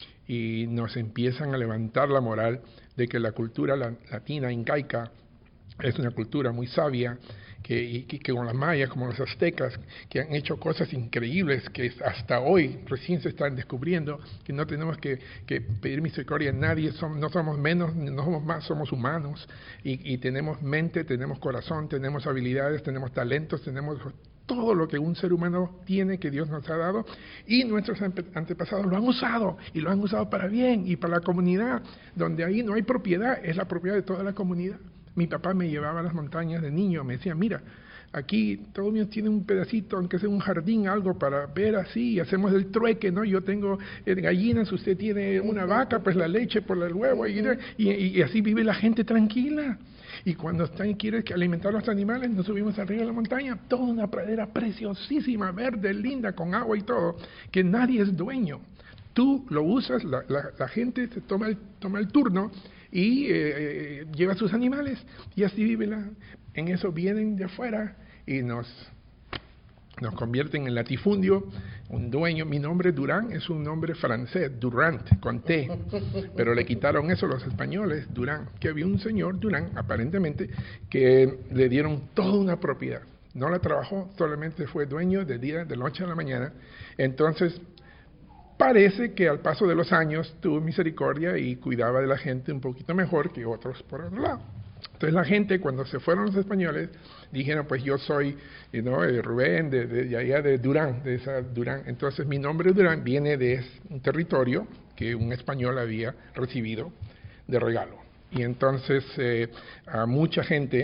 Y nos empiezan a levantar la moral de que la cultura latina, incaica, es una cultura muy sabia, que con las mayas, como los aztecas, que han hecho cosas increíbles que hasta hoy recién se están descubriendo, que no tenemos que pedir misericordia a nadie, no somos menos, no somos más, somos humanos, y tenemos mente, tenemos corazón, tenemos habilidades, tenemos talentos, tenemos todo lo que un ser humano tiene, que Dios nos ha dado, y nuestros antepasados lo han usado, y lo han usado para bien, y para la comunidad, donde ahí no hay propiedad, es la propiedad de toda la comunidad. Mi papá me llevaba a las montañas de niño, me decía, mira, aquí todo el mundo tiene un pedacito, aunque sea un jardín, algo para ver así, y hacemos el trueque, ¿no? Yo tengo gallinas, usted tiene una vaca, pues la leche por el huevo, y así vive la gente tranquila. Y cuando quiere alimentar a los animales, nos subimos arriba de la montaña, toda una pradera preciosísima, verde, linda, con agua y todo, que nadie es dueño. Tú lo usas, la gente se toma el turno y lleva sus animales, y así vive en eso vienen de afuera y nos convierten en latifundio, un dueño. Mi nombre Durán es un nombre francés, Durant, con T, pero le quitaron eso los españoles, Durán, que había un señor Durán, aparentemente, que le dieron toda una propiedad, no la trabajó, solamente fue dueño de noche a la mañana. Entonces parece que al paso de los años tuvo misericordia y cuidaba de la gente un poquito mejor que otros por otro lado. Entonces la gente, cuando se fueron los españoles, dijeron, pues yo soy Rubén, de allá de Durán, de esa Durán. Entonces mi nombre Durán viene de un territorio que un español había recibido de regalo. Y entonces a mucha gente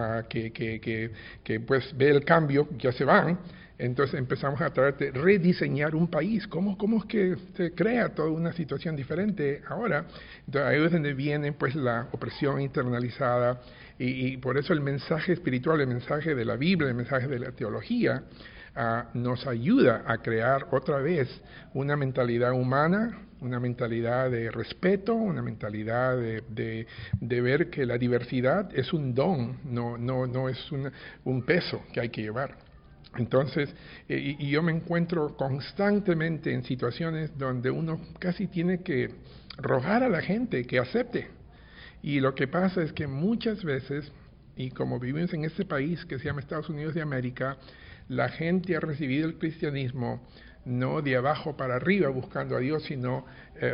que pues ve el cambio, ya se van. Entonces empezamos a tratar de rediseñar un país. ¿Cómo es que se crea toda una situación diferente ahora? Entonces ahí es donde viene pues la opresión internalizada y por eso el mensaje espiritual, el mensaje de la Biblia, el mensaje de la teología nos ayuda a crear otra vez una mentalidad humana, una mentalidad de respeto, una mentalidad de ver que la diversidad es un don, no es un peso que hay que llevar. Entonces, y yo me encuentro constantemente en situaciones donde uno casi tiene que rogar a la gente que acepte. Y lo que pasa es que muchas veces, y como vivimos en este país que se llama Estados Unidos de América, la gente ha recibido el cristianismo no de abajo para arriba buscando a Dios, sino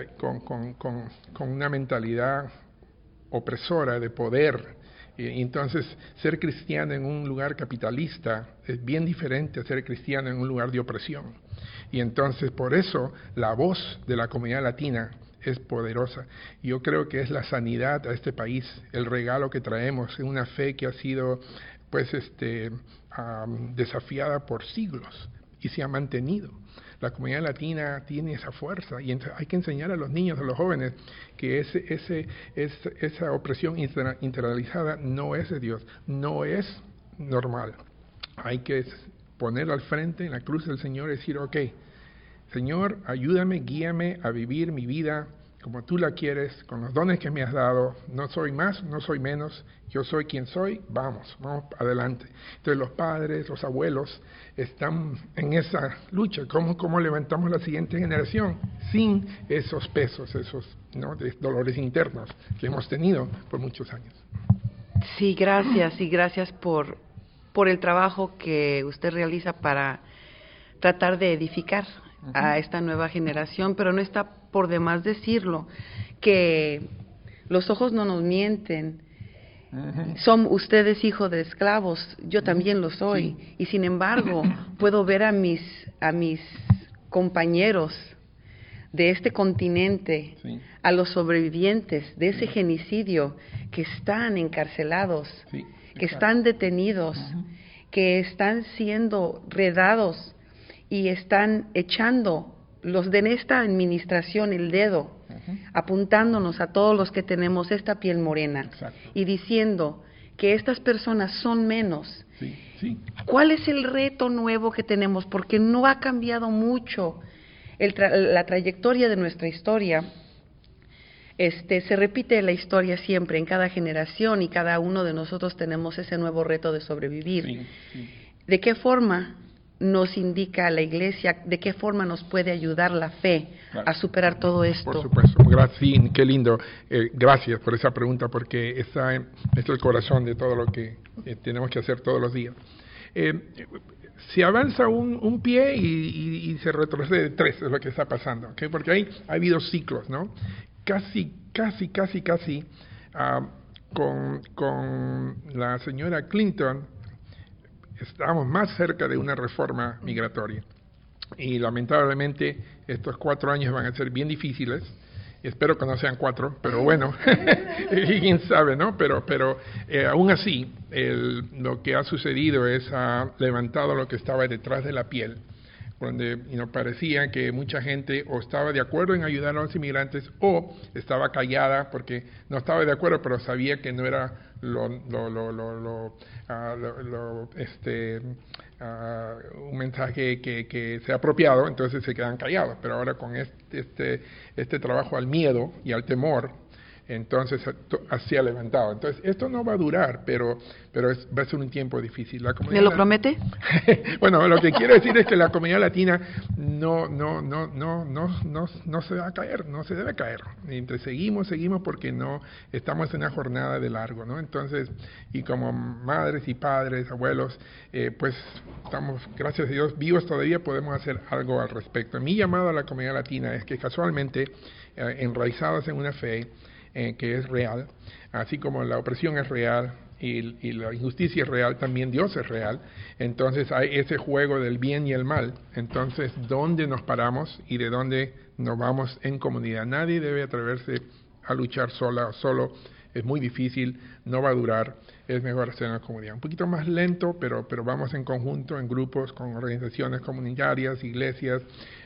con una mentalidad opresora de poder. Entonces, ser cristiano en un lugar capitalista es bien diferente a ser cristiano en un lugar de opresión. Y entonces, por eso, la voz de la comunidad latina es poderosa. Yo creo que es la sanidad a este país, el regalo que traemos, una fe que ha sido pues desafiada por siglos y se ha mantenido. La comunidad latina tiene esa fuerza y hay que enseñar a los niños, a los jóvenes, que esa opresión internalizada no es de Dios, no es normal. Hay que ponerlo al frente en la cruz del Señor y decir, ok, Señor, ayúdame, guíame a vivir mi vida como tú la quieres, con los dones que me has dado. No soy más, no soy menos, yo soy quien soy, vamos adelante. Entonces los padres, los abuelos están en esa lucha. ¿Cómo levantamos la siguiente generación sin esos pesos, esos dolores internos que hemos tenido por muchos años? Sí, gracias, y gracias por el trabajo que usted realiza para tratar de edificar a esta nueva generación, pero no está por demás decirlo, que los ojos no nos mienten. Son ustedes hijos de esclavos, yo también lo soy, sí. Y sin embargo puedo ver a mis compañeros de este continente, sí, a los sobrevivientes de ese genocidio que están encarcelados, sí, que están detenidos, que están siendo redados y están echando los de esta administración el dedo, apuntándonos a todos los que tenemos esta piel morena. Exacto. Y diciendo que estas personas son menos. Sí, sí. ¿Cuál es el reto nuevo que tenemos? Porque no ha cambiado mucho la trayectoria de nuestra historia. Se repite la historia siempre en cada generación y cada uno de nosotros tenemos ese nuevo reto de sobrevivir. Sí, sí. ¿De qué forma nos indica la Iglesia, de qué forma nos puede ayudar la fe a superar todo esto? Por supuesto, gracias, qué lindo. Gracias por esa pregunta, porque es el corazón de todo lo que tenemos que hacer todos los días. Se avanza un pie y se retrocede 3, es lo que está pasando, ¿okay? Porque ha habido ciclos, ¿no? Casi, con la señora Clinton, estábamos más cerca de una reforma migratoria y lamentablemente estos 4 años van a ser bien difíciles. Espero que no sean 4, pero bueno, quién sabe, ¿no? Pero aún así lo que ha sucedido es ha levantado lo que estaba detrás de la piel, donde parecía que mucha gente o estaba de acuerdo en ayudar a los inmigrantes o estaba callada porque no estaba de acuerdo, pero sabía que no era un mensaje que sea apropiado, entonces se quedan callados. Pero ahora con este trabajo al miedo y al temor, entonces así ha levantado. Entonces esto no va a durar, pero va a ser un tiempo difícil. ¿Me lo promete? Bueno, lo que quiero decir es que la comunidad latina no se va a caer, no se debe caer. Entonces seguimos porque no estamos en una jornada de largo, ¿no? Entonces, y como madres y padres, abuelos, pues estamos, gracias a Dios, vivos todavía, podemos hacer algo al respecto. Mi llamado a la comunidad latina es que casualmente, enraizados en una fe, que es real, así como la opresión es real y la injusticia es real, también Dios es real. Entonces hay ese juego del bien y el mal. Entonces, ¿dónde nos paramos y de dónde nos vamos en comunidad? Nadie debe atreverse a luchar sola o solo. Es muy difícil, no va a durar, es mejor hacer en la comunidad. Un poquito más lento, pero vamos en conjunto, en grupos, con organizaciones comunitarias, iglesias,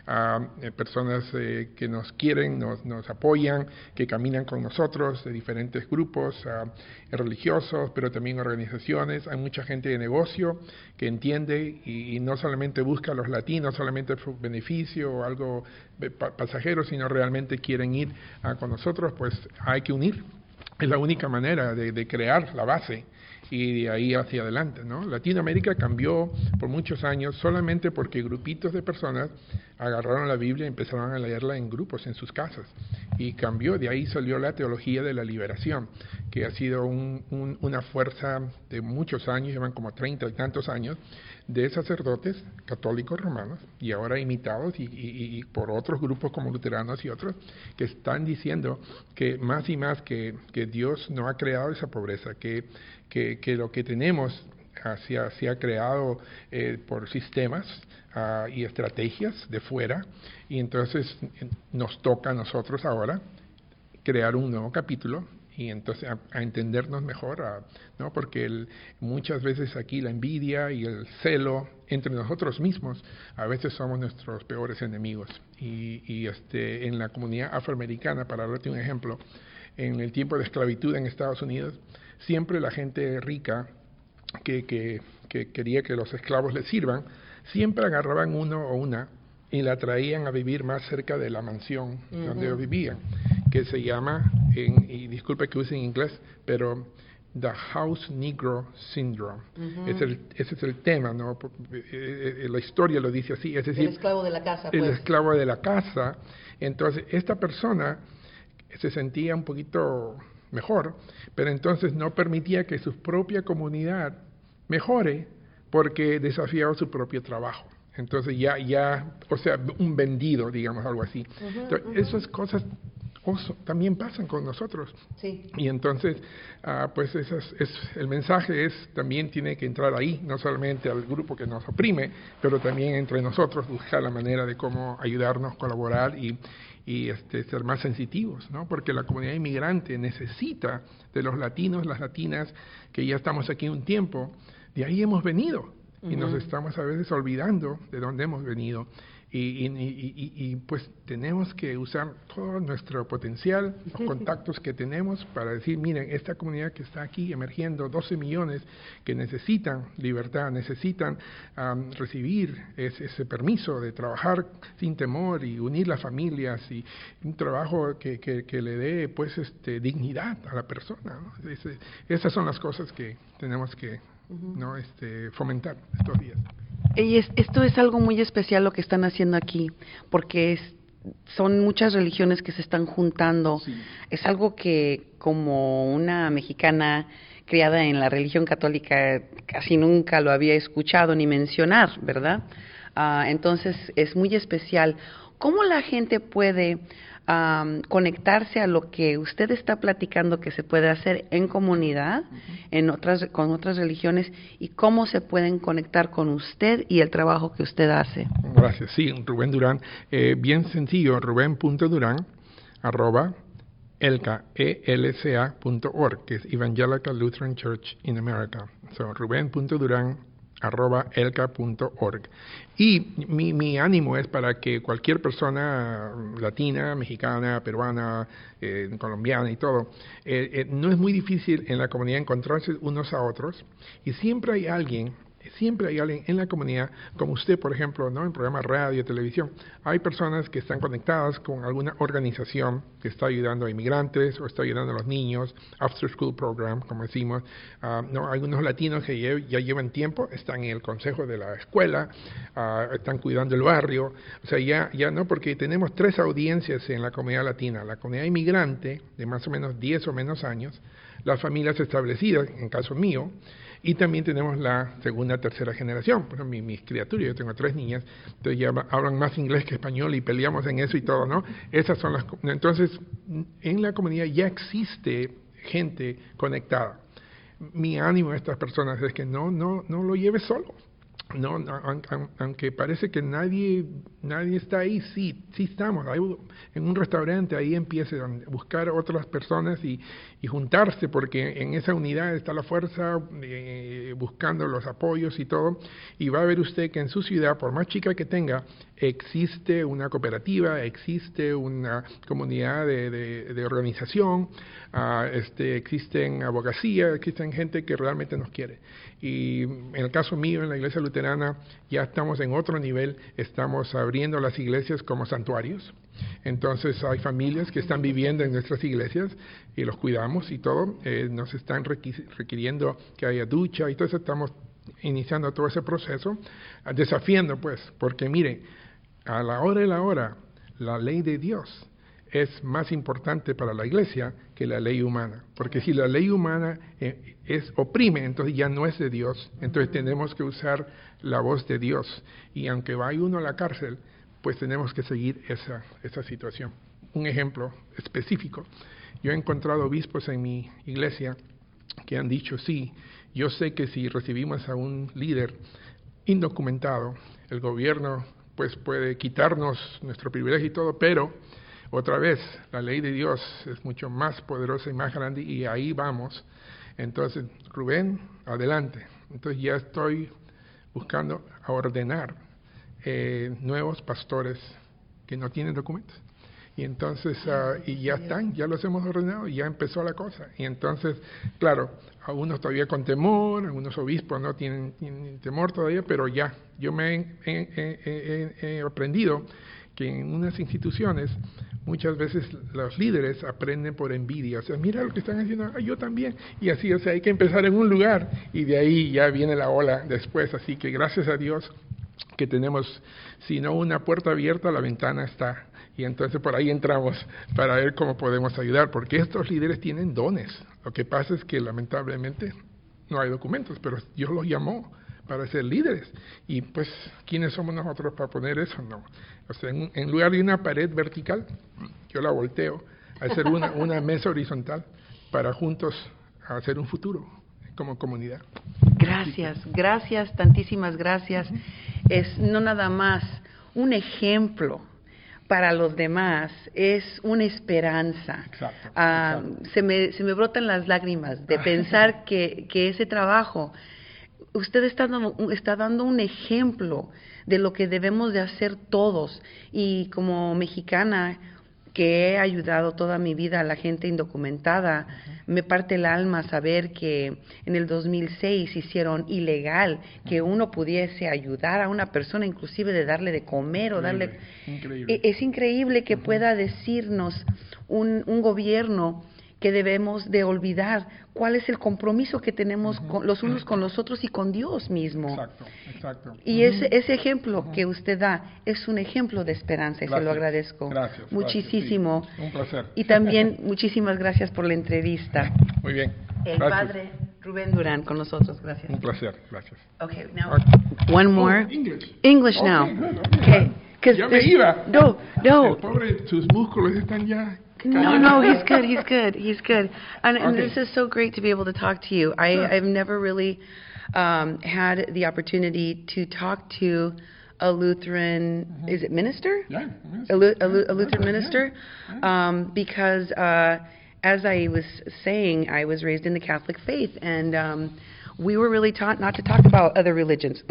personas que nos quieren, nos apoyan, que caminan con nosotros, de diferentes grupos religiosos, pero también organizaciones. Hay mucha gente de negocio que entiende y no solamente busca a los latinos, solamente por beneficio o algo pasajero, sino realmente quieren ir con nosotros, pues hay que unir. Es la única manera de crear la base y de ahí hacia adelante, ¿no? Latinoamérica cambió por muchos años solamente porque grupitos de personas agarraron la Biblia y empezaron a leerla en grupos en sus casas. Y cambió, de ahí salió la teología de la liberación, que ha sido una fuerza de muchos años, llevan como 30 y tantos años, de sacerdotes católicos romanos, y ahora imitados y por otros grupos como luteranos y otros, que están diciendo que más y más que Dios no ha creado esa pobreza, que lo que tenemos se ha creado por sistemas y estrategias de fuera, y entonces nos toca a nosotros ahora crear un nuevo capítulo y entonces a entendernos mejor, ¿no? Porque muchas veces aquí la envidia y el celo entre nosotros mismos a veces somos nuestros peores enemigos. Y en la comunidad afroamericana, para darte un ejemplo, en el tiempo de esclavitud en Estados Unidos, siempre la gente rica que quería que los esclavos les sirvan, siempre agarraban uno o una y la traían a vivir más cerca de la mansión donde ellos vivían, que se llama, y disculpe que use en inglés, pero The House Negro Syndrome. Ese es el tema, ¿no? La historia lo dice así, es decir, el esclavo de la casa, pues. El esclavo de la casa. Entonces, esta persona se sentía un poquito mejor, pero entonces no permitía que su propia comunidad mejore porque desafiaba su propio trabajo. Entonces o sea, un vendido, digamos, algo así. Entonces, esas cosas también pasan con nosotros. Sí. Y entonces, pues el mensaje también tiene que entrar ahí, no solamente al grupo que nos oprime, pero también entre nosotros buscar la manera de cómo ayudarnos, colaborar y ser más sensitivos, ¿no? Porque la comunidad inmigrante necesita de los latinos, las latinas, que ya estamos aquí un tiempo, de ahí hemos venido. Y nos estamos a veces olvidando de dónde hemos venido y pues tenemos que usar todo nuestro potencial, los contactos que tenemos para decir, miren, esta comunidad que está aquí emergiendo, 12 millones que necesitan libertad, necesitan recibir ese permiso de trabajar sin temor y unir las familias y un trabajo que le dé pues dignidad a la persona, ¿no? Esas son las cosas que tenemos que no fomentar estos días. Y esto es algo muy especial lo que están haciendo aquí, porque son muchas religiones que se están juntando. Sí. Es algo que, como una mexicana criada en la religión católica, casi nunca lo había escuchado ni mencionar, ¿verdad? Entonces es muy especial. ¿Cómo la gente puede conectarse a lo que usted está platicando que se puede hacer en comunidad, con otras religiones, y cómo se pueden conectar con usted y el trabajo que usted hace? Gracias. Sí, Rubén Durán, bien sencillo, ruben.duran@elca.org, que es Evangelical Lutheran Church in America. So, ruben.duran@elca.org. Y mi ánimo es para que cualquier persona latina, mexicana, peruana, colombiana y todo, no es muy difícil en la comunidad encontrarse unos a otros, y siempre hay alguien en la comunidad, como usted, por ejemplo, ¿no? En programas radio, televisión, hay personas que están conectadas con alguna organización que está ayudando a inmigrantes o está ayudando a los niños, after school program, como decimos, ¿no? Algunos latinos que ya llevan tiempo, están en el consejo de la escuela, están cuidando el barrio, o sea, ya no, porque tenemos 3 audiencias en la comunidad latina: la comunidad inmigrante, de más o menos 10 o menos años, las familias establecidas, en caso mío, Y también tenemos la segunda, tercera generación. Por ejemplo, mis criaturas, yo tengo 3 niñas, entonces ya hablan más inglés que español y peleamos en eso y todo, ¿no? Esas son las... Entonces, en la comunidad ya existe gente conectada. Mi ánimo a estas personas es que no lo lleves solo. No, aunque parece que nadie está ahí, sí estamos. Ahí, en un restaurante, ahí empiece a buscar otras personas y juntarse, porque en esa unidad está la fuerza, buscando los apoyos y todo. Y va a ver usted que en su ciudad, por más chica que tenga, existe una cooperativa, existe una comunidad de organización, existen abogacía, existen gente que realmente nos quiere. Y en el caso mío, en la iglesia luterana, ya estamos en otro nivel, estamos abriendo las iglesias como santuarios. Entonces hay familias que están viviendo en nuestras iglesias y los cuidamos y todo. Nos están requiriendo que haya ducha y todo eso. Estamos iniciando todo ese proceso, desafiando pues, porque miren, a la hora de la hora, la ley de Dios es más importante para la iglesia que la ley humana, porque si la ley humana oprime, entonces ya no es de Dios, entonces tenemos que usar la voz de Dios, y aunque vaya uno a la cárcel, pues tenemos que seguir esa situación. Un ejemplo específico, yo he encontrado obispos en mi iglesia que han dicho, sí, yo sé que si recibimos a un líder indocumentado, el gobierno pues puede quitarnos nuestro privilegio y todo, pero otra vez, la ley de Dios es mucho más poderosa y más grande, y ahí vamos. Entonces, Rubén, adelante. Entonces ya estoy buscando a ordenar nuevos pastores que no tienen documentos. Y entonces, y ya están, ya los hemos ordenado, y ya empezó la cosa. Y entonces, claro, algunos todavía con temor, algunos obispos no tienen temor todavía, pero ya, yo me he aprendido que en unas instituciones muchas veces los líderes aprenden por envidia, o sea, mira lo que están haciendo, yo también, y así, o sea, hay que empezar en un lugar y de ahí ya viene la ola después, así que gracias a Dios que tenemos, si no una puerta abierta, la ventana está, y entonces por ahí entramos para ver cómo podemos ayudar, porque estos líderes tienen dones, lo que pasa es que lamentablemente no hay documentos, pero Dios los llamó para ser líderes, y pues, ¿quiénes somos nosotros para poner eso? No. O sea, en lugar de una pared vertical, yo la volteo a hacer una mesa horizontal para juntos hacer un futuro como comunidad. Gracias, tantísimas gracias. Es no nada más un ejemplo para los demás, es una esperanza. Exacto. Se me brotan las lágrimas de pensar que ese trabajo, usted está dando un ejemplo de lo que debemos de hacer todos, y como mexicana que he ayudado toda mi vida a la gente indocumentada, me parte el alma saber que en el 2006 hicieron ilegal que uno pudiese ayudar a una persona, inclusive de darle de comer o darle... Increíble. Es increíble que pueda decirnos un gobierno que debemos de olvidar cuál es el compromiso que tenemos con los unos con los otros y con Dios mismo. Exacto. Y ese ejemplo que usted da es un ejemplo de esperanza, y se lo agradezco muchísimo. Sí, un placer. Y también muchísimas gracias por la entrevista. Muy bien. El padre Rubén Durán con nosotros, gracias. Un placer, gracias. Okay, now one more. English now. Okay. Ya me iba. No. El pobre, sus músculos están ya... No, he's good. And this is so great to be able to talk to you. I've never really had the opportunity to talk to a Lutheran, is it minister? Yeah. A Lutheran minister? Yeah. Because as I was saying, I was raised in the Catholic faith, and we were really taught not to talk about other religions.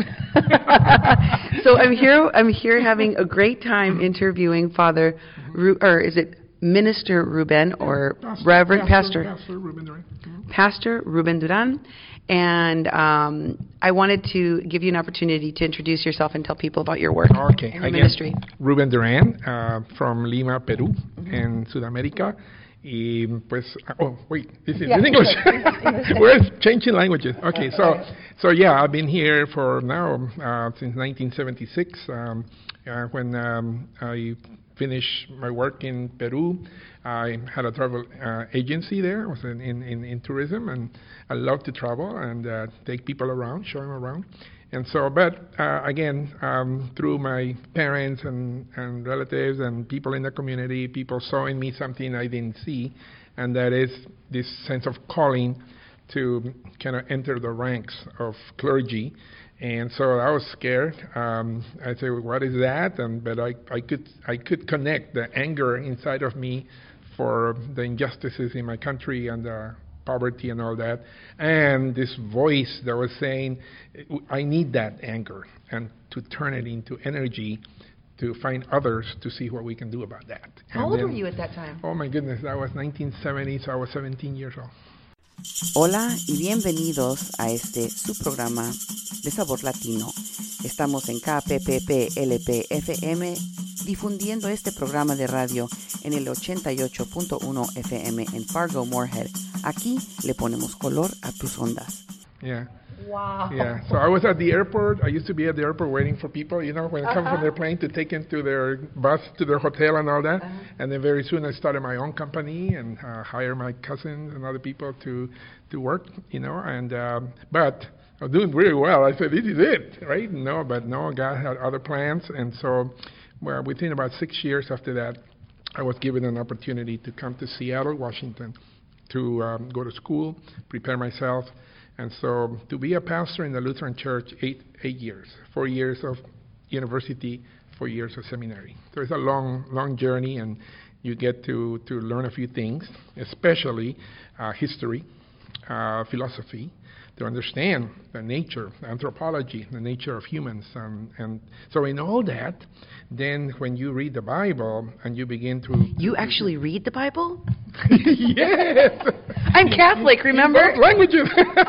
So I'm here having a great time interviewing Father, or is it Minister Ruben or Reverend Pastor Ruben Duran. Pastor Ruben Duran, and I wanted to give you an opportunity to introduce yourself and tell people about your work and your ministry. Ruben Duran, from Lima, Peru, in Sudamérica. Y pues, this is in English. We're changing languages. Okay, so yeah, I've been here for now since 1976 when I finished my work in Peru. I had a travel agency there. I was in tourism, and I love to travel and take people around, show them around. And so, but again, through my parents and relatives and people in the community, people saw in me something I didn't see, and that is this sense of calling to kind of enter the ranks of clergy. And so I was scared. I said, well, what is that? But I could connect the anger inside of me for the injustices in my country and poverty and all that, and this voice that was saying, I need that anger, and to turn it into energy to find others to see what we can do about that. How old were you at that time? Oh my goodness, that was 1970, so I was 17 years old. Hola y bienvenidos a este su programa de Sabor Latino. Estamos en KPPP-LP-FM difundiendo este programa de radio en el 88.1 FM en Fargo, Moorhead. Aquí le ponemos color a tus ondas. Yeah. Wow. Yeah. So I was at the airport. I used to be at the airport waiting for people, you know, when they come from their plane to take them to their bus, to their hotel and all that. And then very soon I started my own company and hired my cousins and other people to work, you know. And but I was doing really well. I said, this is it, right? No, but no, God had other plans. And so within about 6 years after that, I was given an opportunity to come to Seattle, Washington, to go to school, prepare myself. And so to be a pastor in the Lutheran Church, 8 years, 4 years of university, 4 years of seminary. So it's a long journey, and you get to learn a few things, especially history, philosophy, to understand the nature, anthropology, the nature of humans. And so in all that, then when you read the Bible and you begin to... You actually read the Bible? Yes! I'm Catholic, remember? In both languages.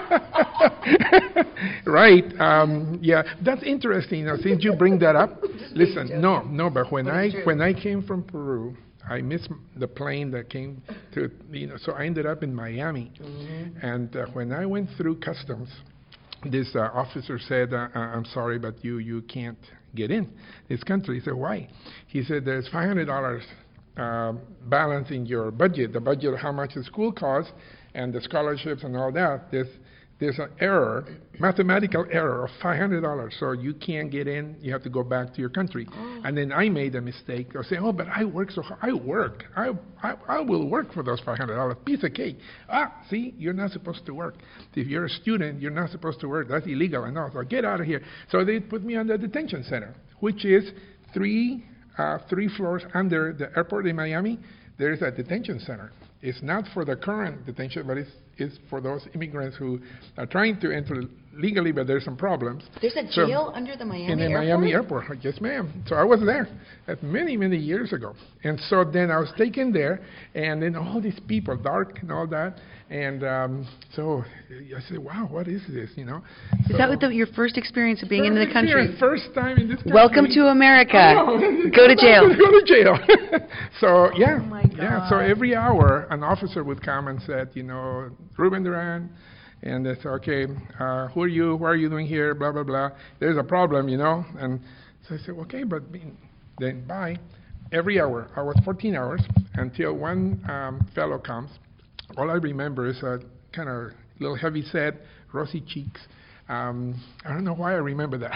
Right. Yeah, that's interesting. Now, since you bring that up, listen, no, but when I came from Peru, I missed the plane that came to, you know, so I ended up in Miami. Mm-hmm. And when I went through customs, this officer said, I'm sorry, but you can't get in this country. He said, why? He said, there's $500 balance in your budget, the budget of how much the school costs and the scholarships and all that. There's an error, mathematical error of $500, so you can't get in. You have to go back to your country. Oh. And then I made a mistake of saying, oh, but I work so hard. I will work for those $500, piece of cake. See, you're not supposed to work. If you're a student, you're not supposed to work. That's illegal. I know. So get out of here. So they put me on the detention center, which is three floors under the airport in Miami. There is a detention center. It's not for the current detention, but it's for those immigrants who are trying to enter legally, but there's some problems. There's a jail under the Miami airport? In the Miami airport, yes, ma'am. So I was there many years ago. And so then I was taken there, and then all these people, dark and all that, and so I said, wow, what is this, you know? Is that your first experience of being in the country? First time in this country. Welcome to America. Go to jail. Go to jail. So, yeah. Oh my God. Yeah, so every hour, an officer would come and said, you know, Ruben Duran, and they said, okay, who are you? What are you doing here? Blah, blah, blah. There's a problem, you know. And so I said, okay, but then bye. Every hour, I was 14 hours until one fellow comes. All I remember is a kind of little heavy set, rosy cheeks. I don't know why I remember that.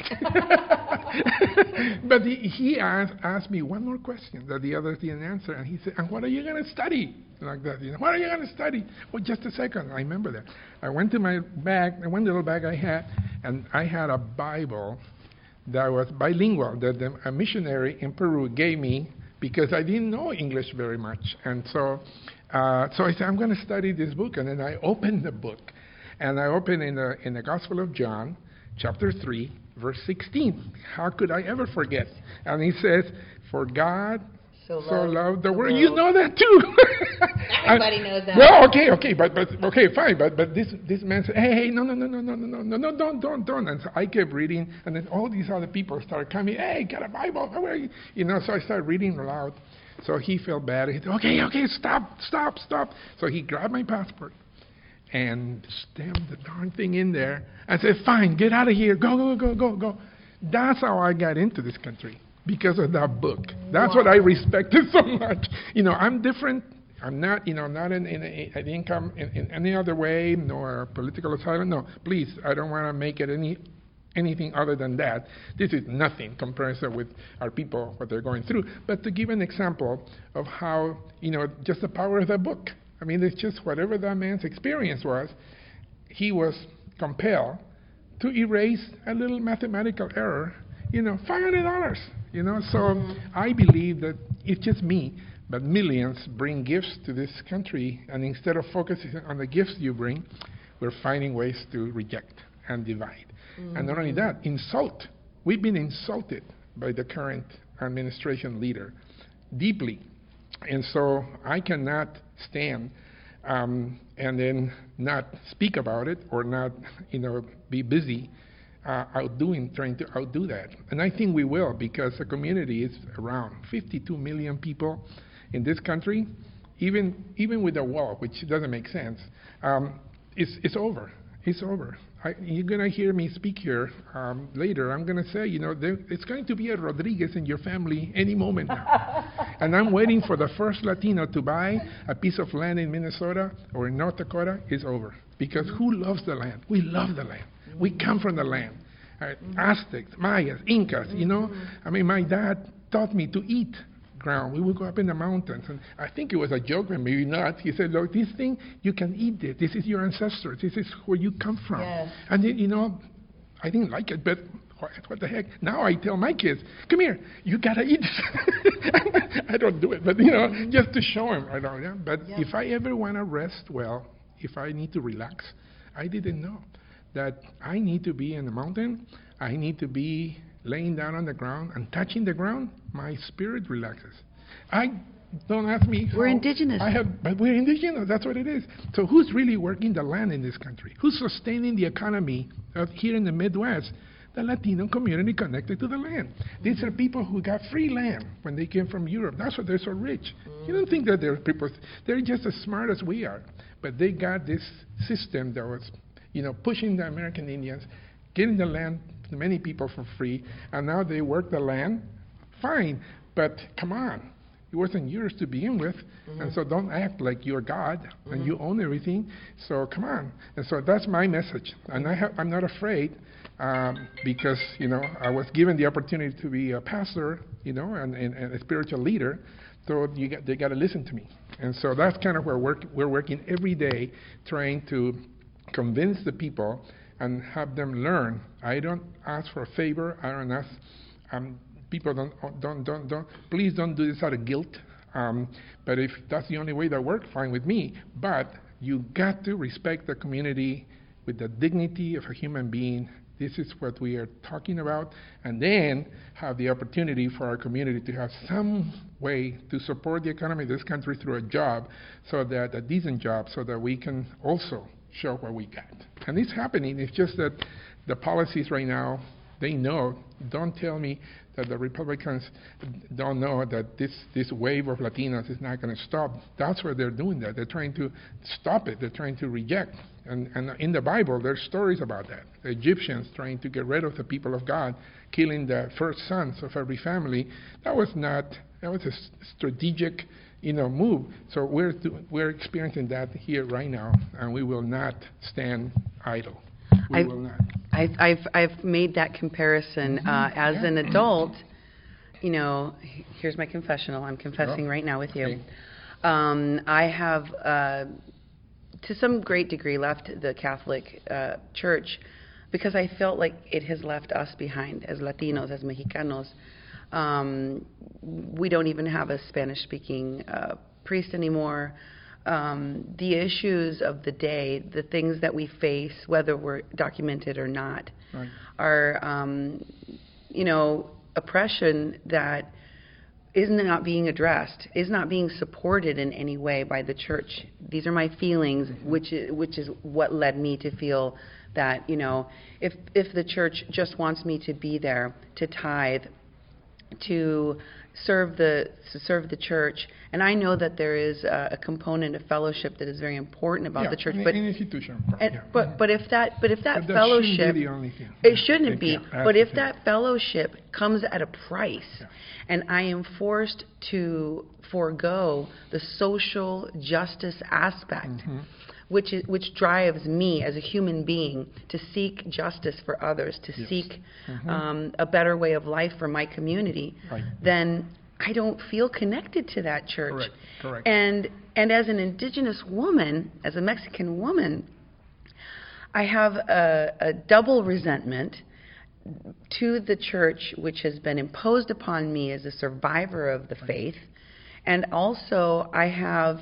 But he asked me one more question that the others didn't answer, and he said, and what are you going to study? Like that, you know, what are you going to study? Well, just a second, I remember that. I went to my bag, one little bag I had, and I had a Bible that was bilingual that a missionary in Peru gave me because I didn't know English very much. And so I said, I'm going to study this book, and then I opened the book. And I open in the Gospel of John, chapter 3, verse 16. How could I ever forget? And he says, for God so loved the world. You know that too. Everybody knows that. Well, okay, fine. But this man said, hey, no, don't. And so I kept reading, and then all these other people started coming. Hey, got a Bible? How are you? You know, so I started reading aloud. So he felt bad. He said, okay, stop. So he grabbed my passport and stamped the darn thing in there and said, fine, get out of here, go. That's how I got into this country. because of that book. That's what I respected so much. I'm different. I'm not, not in income in any other way, nor political asylum. No, please, I don't want to make it anything other than that. This is nothing compared with our people, what they're going through. But to give an example of how, just the power of the book. I mean, it's just whatever that man's experience was, he was compelled to erase a little mathematical error, $500, So I believe that it's just me, but millions bring gifts to this country, and instead of focusing on the gifts you bring, we're finding ways to reject and divide. And not only that, insult. We've been insulted by the current administration leader deeply. And so I cannot stand and then not speak about it or not, be busy trying to outdo that. And I think we will, because the community is around 52 million people in this country. Even with the wall, which doesn't make sense, it's over. It's over. You're going to hear me speak here later. I'm going to say, it's going to be a Rodriguez in your family any moment now. And I'm waiting for the first Latino to buy a piece of land in Minnesota or in North Dakota. It's over. Because who loves the land? We love the land. We come from the land. Aztecs, Mayas, Incas, I mean, my dad taught me to eat ground. We would go up in the mountains, and I think it was a joke, but maybe not. He said, look, this thing, you can eat it. This is your ancestors. This is where you come from. Yes. And then, I didn't like it, but what the heck? Now I tell my kids, come here, you got to eat this. I don't do it, but, just to show them. But if I ever want to rest well, if I need to relax, I didn't know that I need to be in the mountain. I need to be laying down on the ground and touching the ground. My spirit relaxes. Don't ask me. We're indigenous. But we're indigenous. That's what it is. So who's really working the land in this country? Who's sustaining the economy here in the Midwest? The Latino community connected to the land. These are people who got free land when they came from Europe. That's why they're so rich. You don't think that they're people. They're just as smart as we are. But they got this system that was, pushing the American Indians, getting the land to many people for free, and now they work the land. Fine, but come on. It wasn't yours to begin with, and so don't act like you're God and you own everything. So come on. And so that's my message. And I'm not afraid because, I was given the opportunity to be a pastor, and a spiritual leader. So they got to listen to me. And so that's kind of where we're working every day, trying to convince the people and have them learn. I don't ask for a favor. I don't ask. People don't. Please don't do this out of guilt. But if that's the only way that works, fine with me. But you got to respect the community with the dignity of a human being. This is what we are talking about, and then have the opportunity for our community to have some way to support the economy of this country through a job, so that a decent job, so that we can also show what we got. And it's happening. It's just that the policies right now, they know. Don't tell me that the Republicans don't know that this wave of Latinos is not going to stop. That's why they're doing that. They're trying to stop it. They're trying to reject. And in the Bible, there's stories about that. The Egyptians trying to get rid of the people of God, killing the first sons of every family. That was a strategic, move. So we're experiencing that here right now, and we will not stand idle. We will not. I've made that comparison as an adult. Here's my confessional. I'm confessing right now with you. Okay. I have, to some great degree, left the Catholic Church because I felt like it has left us behind as Latinos, as Mexicanos. We don't even have a Spanish-speaking priest anymore. The issues of the day, the things that we face, whether we're documented or not, right, are, oppression that is not being addressed, is not being supported in any way by the church. These are my feelings, which is what led me to feel that, if the church just wants me to be there, to tithe, to serve the church, and I know that there is a component of fellowship that is very important about the church. But an institution. But if that fellowship, shouldn't be the only thing. it shouldn't be. But if that that fellowship comes at a price, and I am forced to forego the social justice aspect, which drives me as a human being to seek justice for others, to seek a better way of life for my community, then I don't feel connected to that church. Correct. And as an indigenous woman, as a Mexican woman, I have a double resentment to the church, which has been imposed upon me as a survivor of the faith, and also I have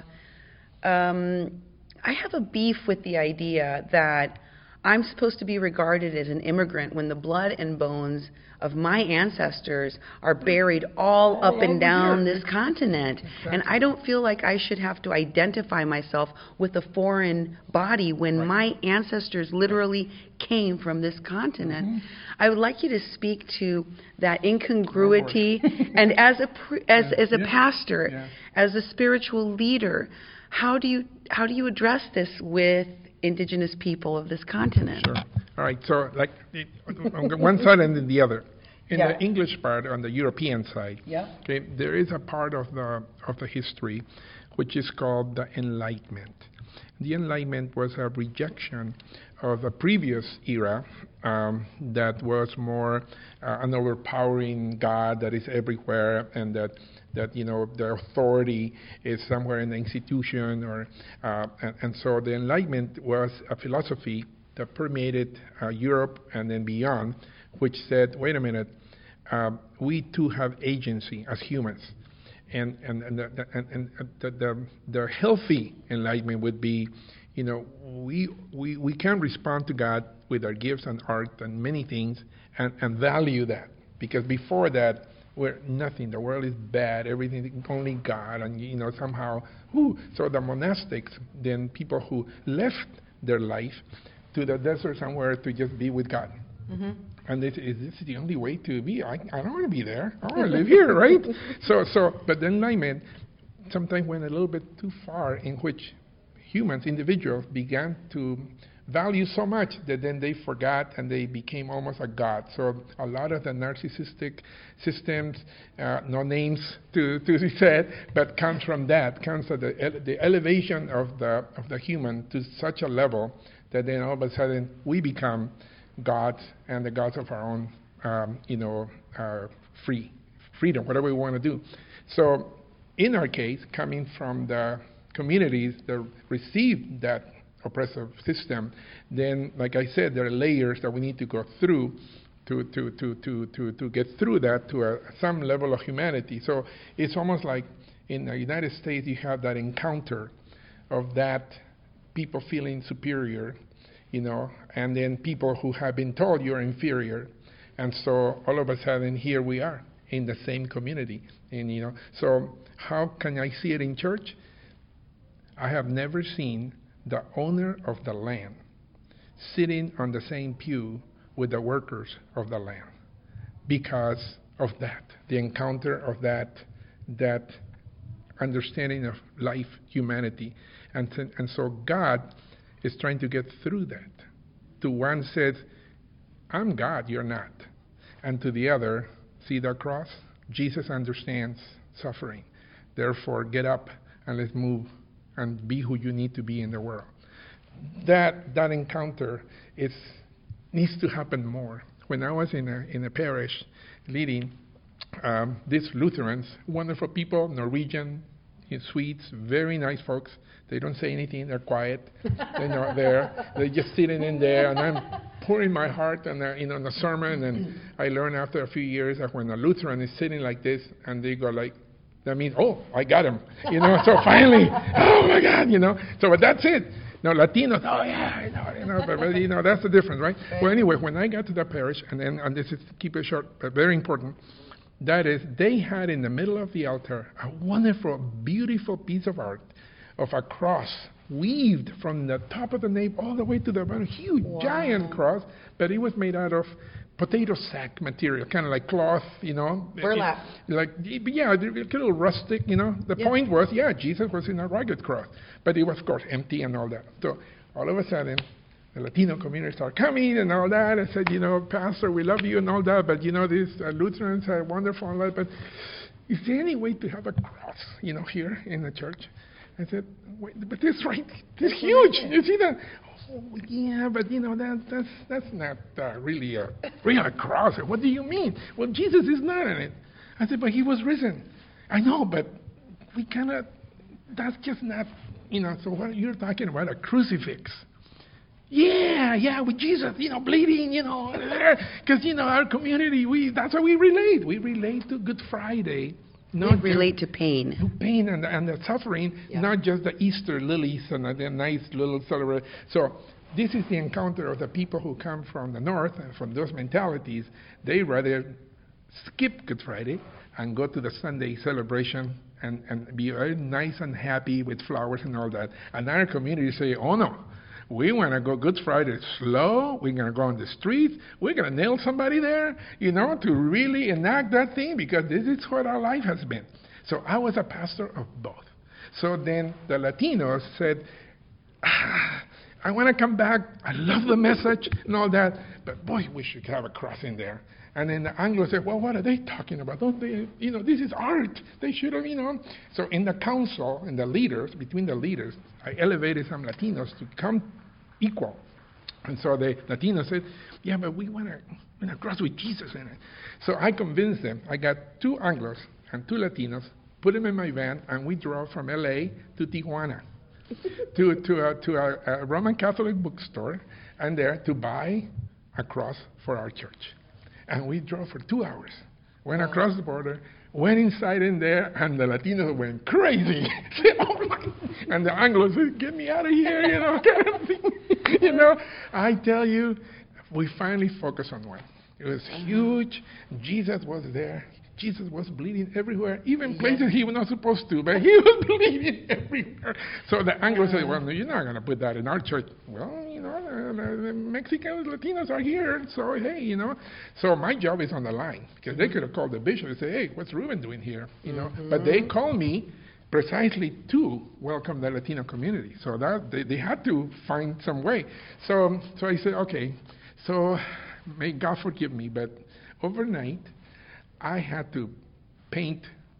a beef with the idea that I'm supposed to be regarded as an immigrant when the blood and bones of my ancestors are buried all up and down this continent. Exactly. And I don't feel like I should have to identify myself with a foreign body when my ancestors literally came from this continent. I would like you to speak to that incongruity, and as a pastor, as a spiritual leader, how do you address this with indigenous people of this continent? Sure. All right. So, like, on one side and then the other. In the English part, on the European side, okay, there is a part of the history which is called the Enlightenment. The Enlightenment was a rejection of the previous era that was more an overpowering God that is everywhere, and that the authority is somewhere in the institution, or and so the Enlightenment was a philosophy that permeated Europe and then beyond, which said, wait a minute, we too have agency as humans, and the healthy Enlightenment would be, we can respond to God with our gifts and art and many things, and value that, because before that, we're nothing. The world is bad. Everything, only God, and somehow. So the monastics, then people who left their life to the desert somewhere to just be with God. And this is the only way to be. I don't want to be there. I want to live here, right? But the Enlightenment sometimes went a little bit too far, in which humans, individuals, began to value so much that then they forgot and they became almost a god. So a lot of the narcissistic systems, no names to be said, but comes from that, comes to the elevation of the human to such a level that then all of a sudden we become gods, and the gods of our own, freedom, whatever we want to do. So in our case, coming from the communities that received that oppressive system, then, like I said, there are layers that we need to go through to get through that to some level of humanity. So it's almost like in the United States you have that encounter of that people feeling superior, and then people who have been told you're inferior, and so all of a sudden here we are in the same community, and so how can I see it in church? I have never seen the owner of the land sitting on the same pew with the workers of the land, because of that, the encounter of that understanding of life, humanity, and so God is trying to get through that. To one says, I'm God, you're not. And to the other, see the cross? Jesus understands suffering. Therefore, get up and let's move and be who you need to be in the world. That encounter needs to happen more. When I was in a parish leading these Lutherans, wonderful people, Norwegian, Swedes, very nice folks. They don't say anything. They're quiet. They're just sitting in there, and I'm pouring my heart on the sermon. And I learned after a few years that when a Lutheran is sitting like this, and they go like, that means, oh, I got him. So finally, oh my God, So, but that's it. Now Latinos, oh yeah, but that's the difference, right? Well, anyway, when I got to the parish, and this is to keep it short, but very important. That is, they had in the middle of the altar a wonderful, beautiful piece of art of a cross weaved from the top of the nave all the way to the bottom, huge, giant cross, but it was made out of potato sack material, kind of like cloth, Burlap. Yeah, a little rustic, The point was, Jesus was in a rugged cross, but it was, of course, empty and all that. So all of a sudden, the Latino community started coming and all that. I said, Pastor, we love you and all that, but, these Lutherans are wonderful and all that, but is there any way to have a cross, here in the church? I said, wait, but this right, this is huge. You see that? Oh, yeah, but that's not really a real cross. What do you mean? Well, Jesus is not in it. I said, but he was risen. I know, but we cannot. That's just not. So what you're talking about a crucifix? Yeah, with Jesus, bleeding, because our community, that's how we relate. We relate to Good Friday. Not relate to pain. To pain and the suffering, not just the Easter lilies and the nice little celebration. So this is the encounter of the people who come from the north and from those mentalities. They rather skip Good Friday and go to the Sunday celebration and be very nice and happy with flowers and all that. And our community say, oh no, we want to go Good Friday slow. We're going to go on the streets. We're going to nail somebody there, to really enact that thing, because this is what our life has been. So I was a pastor of both. So then the Latinos said, I want to come back. I love the message and all that, but boy, we should have a cross in there. And then the Anglos said, well, what are they talking about? Don't they, this is art. They should have, So in the council, in the leaders, between the leaders, I elevated some Latinos to come equal. And so the Latinos said, yeah, but we want to cross with Jesus in it. So I convinced them. I got 2 Anglos and 2 Latinos, put them in my van, and we drove from L.A. to Tijuana to a Roman Catholic bookstore, and there to buy a cross for our church. And we drove for 2 hours, went across the border, went inside in there, and the Latinos went crazy. Oh my. And the Anglos said, get me out of here, kind of thing. I tell you, we finally focused on one. It was huge. Jesus was there. Jesus was bleeding everywhere, even places he was not supposed to, but he was bleeding everywhere. So the Anglos said, well, no, you're not going to put that in our church. Well, the Mexicans, Latinos are here, so hey, So my job is on the line, because they could have called the bishop and say, hey, what's Ruben doing here? But they called me precisely to welcome the Latino community. So that they had to find some way. So I said, okay, so may God forgive me, but overnight, I had to paint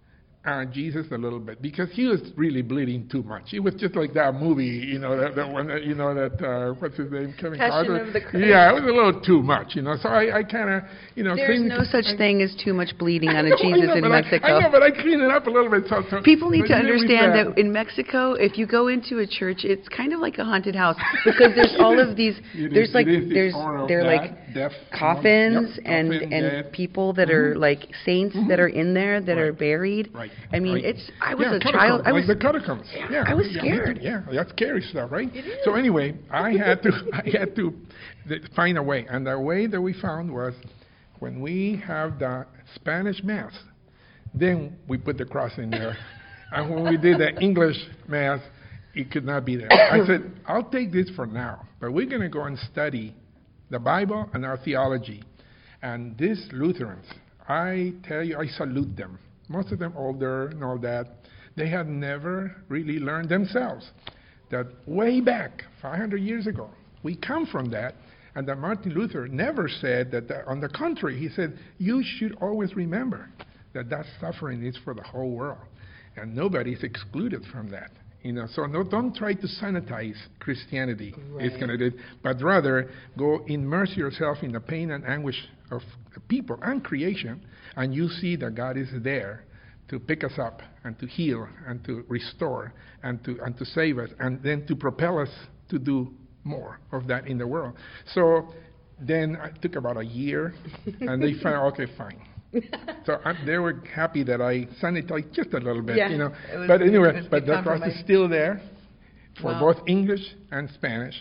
Jesus a little bit, because he was really bleeding too much. It was just like that movie, that one, what's his name, Kevin Passion Carter. Of the Christ. Yeah, it was a little too much, So I kind of, There's no such thing as too much bleeding on a Jesus in Mexico. I know, but I cleaned it up a little bit. So people need to understand that in Mexico, if you go into a church, it's kind of like a haunted house, because there's all of these. They're like coffins and people that are like saints that are in there that are buried. Right. I mean, I was a child. The catacombs. Yeah, I was scared. Yeah, that's scary stuff, right? So anyway, I had to find a way, and the way that we found was when we have the Spanish Mass, then we put the cross in there, and when we did the English Mass, it could not be there. I said, I'll take this for now, but we're going to go and study the Bible and our theology, and these Lutherans, I tell you, I salute them. Most of them older and all that, they had never really learned themselves that way back 500 years ago, we come from that, and that Martin Luther never said that. On the contrary, he said, you should always remember that suffering is for the whole world, and nobody is excluded from that. So don't try to sanitize Christianity. Right. It's going to do, but rather go immerse yourself in the pain and anguish of people and creation, and you see that God is there to pick us up and to heal and to restore and to save us, and then to propel us to do more of that in the world. So then it took about a year, and they found, okay, fine. So they were happy that I sanitized just a little bit, But anyway, but the cross is still there for both English and Spanish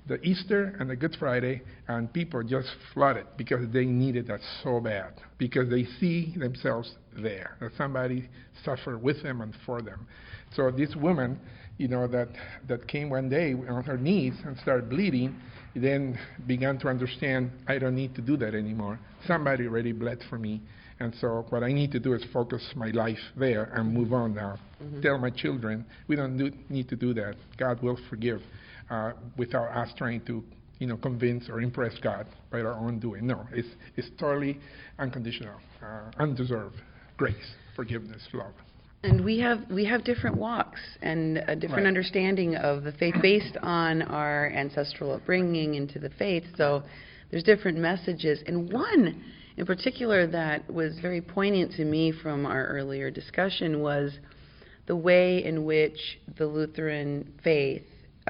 the Easter and the Good Friday, and people just flooded because they needed that so bad, because they see themselves there, that somebody suffered with them and for them. So this woman, that came one day on her knees and started bleeding, then began to understand, I don't need to do that anymore. Somebody already bled for me. And so what I need to do is focus my life there and move on now. Mm-hmm. Tell my children, we don't need to do that. God will forgive without us trying to, convince or impress God by our own doing. No, it's totally unconditional, undeserved grace, forgiveness, love. And we have different walks and a different understanding of the faith based on our ancestral upbringing into the faith. So there's different messages. And one in particular that was very poignant to me from our earlier discussion was the way in which the Lutheran faith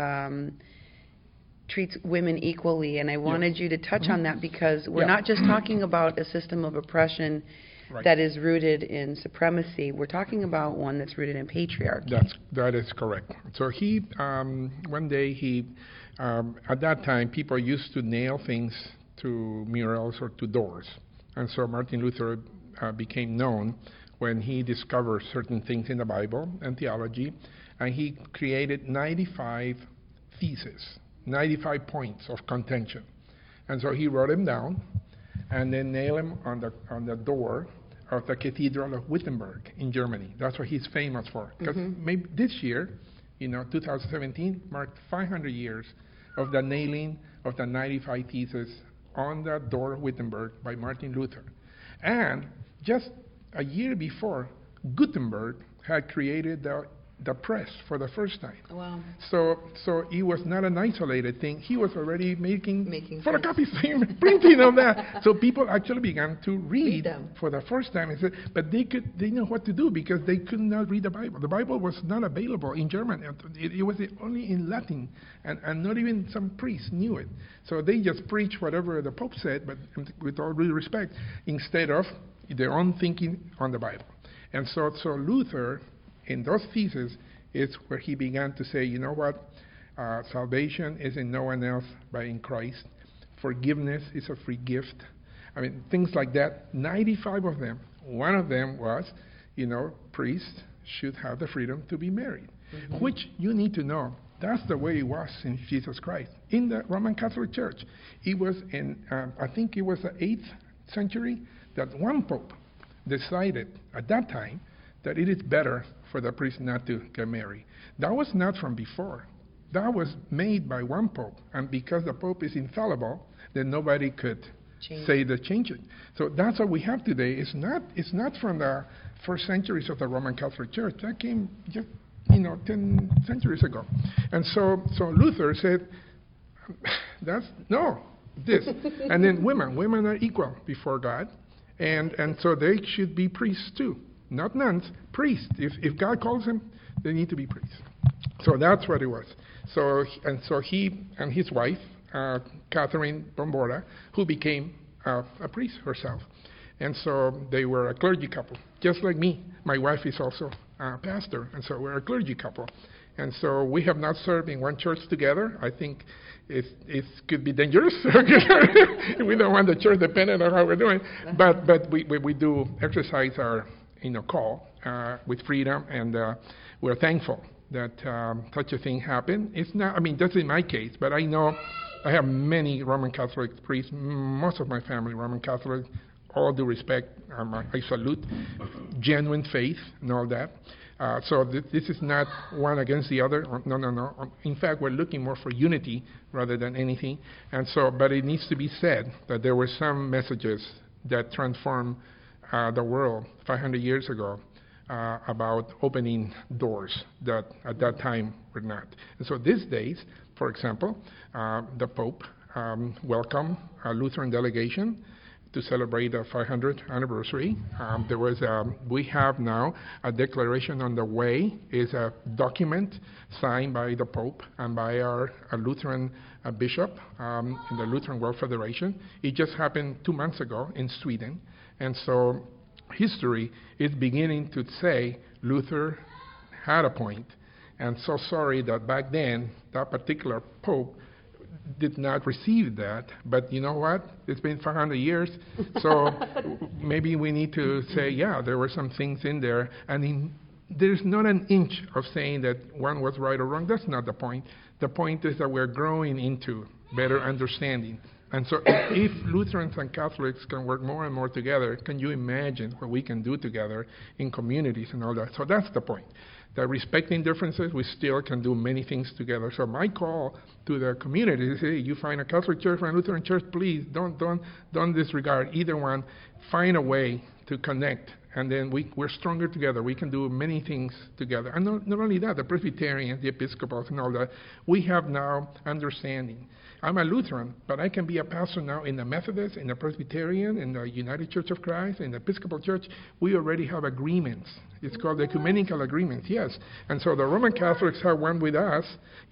treats women equally. And I wanted you to touch on that, because we're not just talking about a system of oppression that is rooted in supremacy. We're talking about one that's rooted in patriarchy. That is correct. So one day at that time, people used to nail things to murals or to doors. And so Martin Luther became known when he discovered certain things in the Bible and theology, and he created 95 theses, 95 points of contention. And so he wrote them down and then nailed them on the door of the Cathedral of Wittenberg in Germany. That's what he's famous for. Because maybe this year, 2017, marked 500 years of the nailing of the 95 theses on the door of Wittenberg by Martin Luther. And just a year before, Gutenberg had created the press for the first time. Wow. So it was not an isolated thing. He was already making photocopies, printing of that. So people actually began to read them for the first time. But they know what to do, because they could not read the Bible. The Bible was not available in German. It was only in Latin, and not even some priests knew it. So they just preached whatever the Pope said, but with all due respect, instead of their own thinking on the Bible. And so Luther, in those theses, is where he began to say, salvation is in no one else but in Christ. Forgiveness is a free gift. I mean, things like that, 95 of them. One of them was, priests should have the freedom to be married, which you need to know. That's the way it was in Jesus Christ. In the Roman Catholic Church, it was I think it was the 8th century, that one pope decided at that time that it is better for the priest not to get married. That was not from before. That was made by one pope. And because the pope is infallible, then nobody could change it. So that's what we have today. It's not from the first centuries of the Roman Catholic Church. That came just 10 centuries ago. And so Luther said, this. And then women are equal before God. And so they should be priests too. Not nuns, priests. If God calls them, they need to be priests. So that's what it was. So he and his wife, Catherine Bomborda, who became a priest herself. And so they were a clergy couple, just like me. My wife is also a pastor, and so we're a clergy couple. And so we have not served in one church together. I think it could be dangerous. We don't want the church dependent on how we're doing. But we do exercise our call with freedom, and we're thankful that such a thing happened. It's not, that's in my case, but I know I have many Roman Catholic priests, most of my family Roman Catholic, all due respect, I salute genuine faith and all that. So this is not one against the other. No. In fact, we're looking more for unity rather than anything. And so, but it needs to be said that there were some messages that transformed the world 500 years ago about opening doors that at that time were not. And so these days, for example, the Pope welcomed a Lutheran delegation to celebrate the 500th anniversary. We have now a declaration on the way. It's a document signed by the Pope and by a Lutheran bishop in the Lutheran World Federation. It just happened 2 months ago in Sweden. And so history is beginning to say Luther had a point. And so sorry that back then, that particular Pope did not receive that. But you know what? It's been 500 years, so maybe we need to say, yeah, there were some things in there, and there's not an inch of saying that one was right or wrong. That's not the point. The point is that we're growing into better understanding. And so if Lutherans and Catholics can work more and more together, can you imagine what we can do together in communities and all that? So that's the point. That respecting differences, we still can do many things together. So my call to the community is, hey, you find a Catholic church or a Lutheran church, please don't disregard either one. Find a way to connect, and then we're stronger together. We can do many things together. And not only that, the Presbyterians, the Episcopals, and all that, we have now understanding. I'm a Lutheran, but I can be a pastor now in the Methodist, in the Presbyterian, in the United Church of Christ, in the Episcopal Church. We already have agreements. It's called the ecumenical agreements, yes. And so the Roman Catholics have one with us,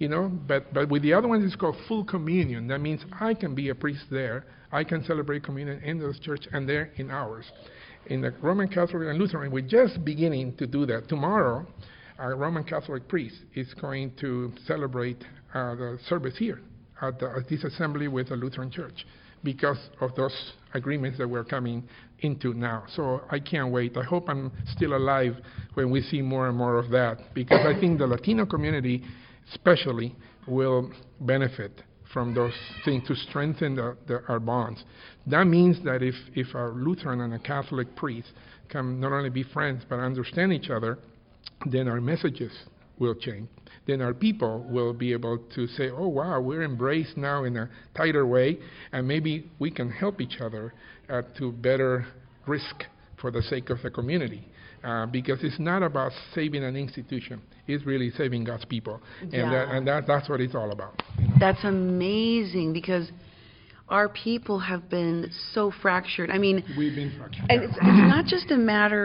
but with the other one it's called full communion. That means I can be a priest there. I can celebrate communion in those church and they're in ours. In the Roman Catholic and Lutheran, we're just beginning to do that. Tomorrow, a Roman Catholic priest is going to celebrate the service here at this assembly with the Lutheran Church because of those agreements that we're coming into now. So I can't wait. I hope I'm still alive when we see more and more of that, because I think the Latino community especially will benefit from those things to strengthen our bonds. That means that if a Lutheran and a Catholic priest can not only be friends but understand each other, then our messages will change. Then our people will be able to say, oh, wow, we're embraced now in a tighter way, and maybe we can help each other to better risk for the sake of the community. Because it's not about saving an institution. It's really saving God's people. Yeah. And that's what it's all about. That's amazing, because our people have been so fractured. I mean, we've been fractured. And it's not just a matter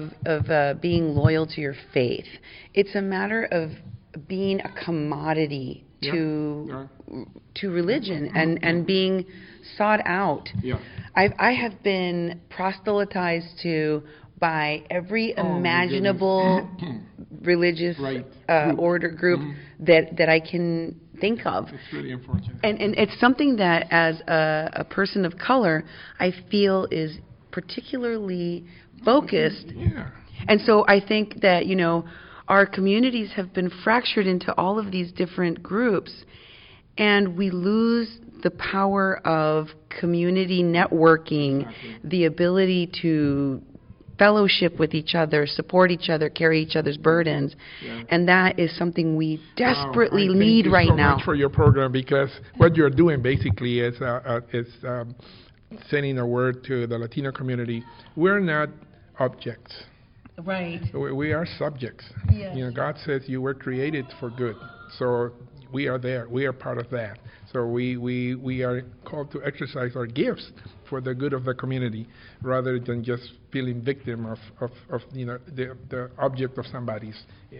of being loyal to your faith. It's a matter of being a commodity to religion and being sought out. Yeah. I have been proselytized to by every imaginable religious order group that I can think of. It's really unfortunate. And it's something that, as a person of color, I feel is particularly focused. Yeah. And so I think that, our communities have been fractured into all of these different groups, and we lose the power of community networking, the ability to fellowship with each other, support each other, carry each other's burdens, and that is something we desperately need right now. Thank you so much for your program, because what you're doing basically is sending a word to the Latino community. We're not objects. Right. We are subjects. Yes. God says you were created for good, so we are there. We are part of that. So we are called to exercise our gifts for the good of the community, rather than just feeling victim of the object of somebody's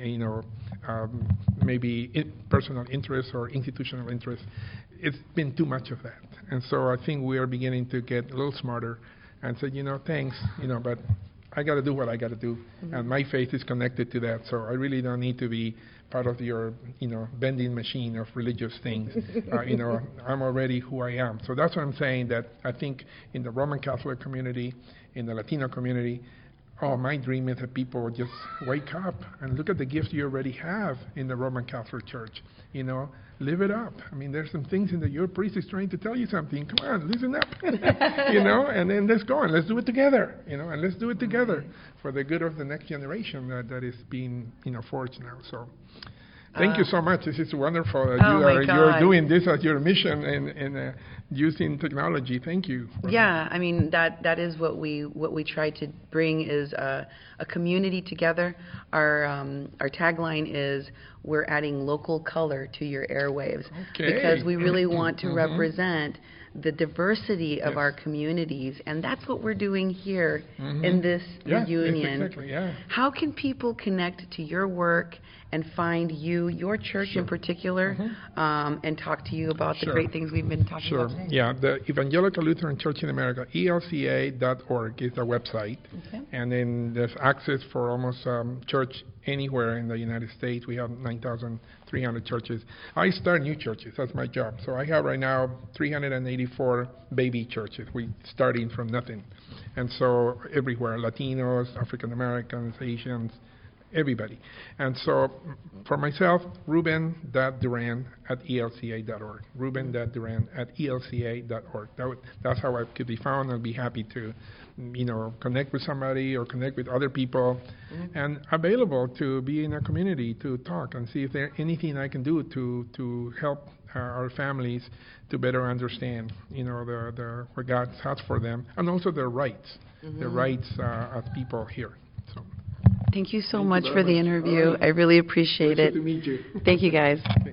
maybe personal interest or institutional interest. It's been too much of that, and so I think we are beginning to get a little smarter and say, thanks, but I got to do what I got to do, and my faith is connected to that. So I really don't need to be part of your, bending machine of religious things. I'm already who I am. So that's what I'm saying, that I think in the Roman Catholic community, in the Latino community, my dream is that people just wake up and look at the gifts you already have in the Roman Catholic Church. Live it up. I mean, there's some things in that your priest is trying to tell you something. Come on, listen up. And then let's go and let's do it together. And let's do it together for the good of the next generation that is being forged now. So thank you so much. This is wonderful that you're doing this as your mission and using technology. Thank you. Yeah, I mean that is what we try to bring, is a community together. Our tagline is, we're adding local color to your airwaves, because we really want to represent the diversity of our communities, and that's what we're doing here in this reunion. Exactly, yeah. How can people connect to your work and find you, your church in particular, and talk to you about the great things we've been talking about today? Yeah, the Evangelical Lutheran Church in America, elca.org is the website. Okay. And then there's access for almost church anywhere in the United States. We have 9,300 churches. I start new churches. That's my job. So I have right now 384 baby churches. We starting from nothing. And so everywhere, Latinos, African Americans, Asians, everybody. And so for myself, Ruben.Duran@elca.org. Ruben.Duran@elca.org. That's how I could be found. I'd be happy to, connect with somebody or connect with other people, and available to be in a community to talk and see if there's anything I can do to help our families to better understand, what God has for them, and also their rights, as people here. So. Thank you so much for the interview. Right. I really appreciate it. To meet you. Thank you, guys.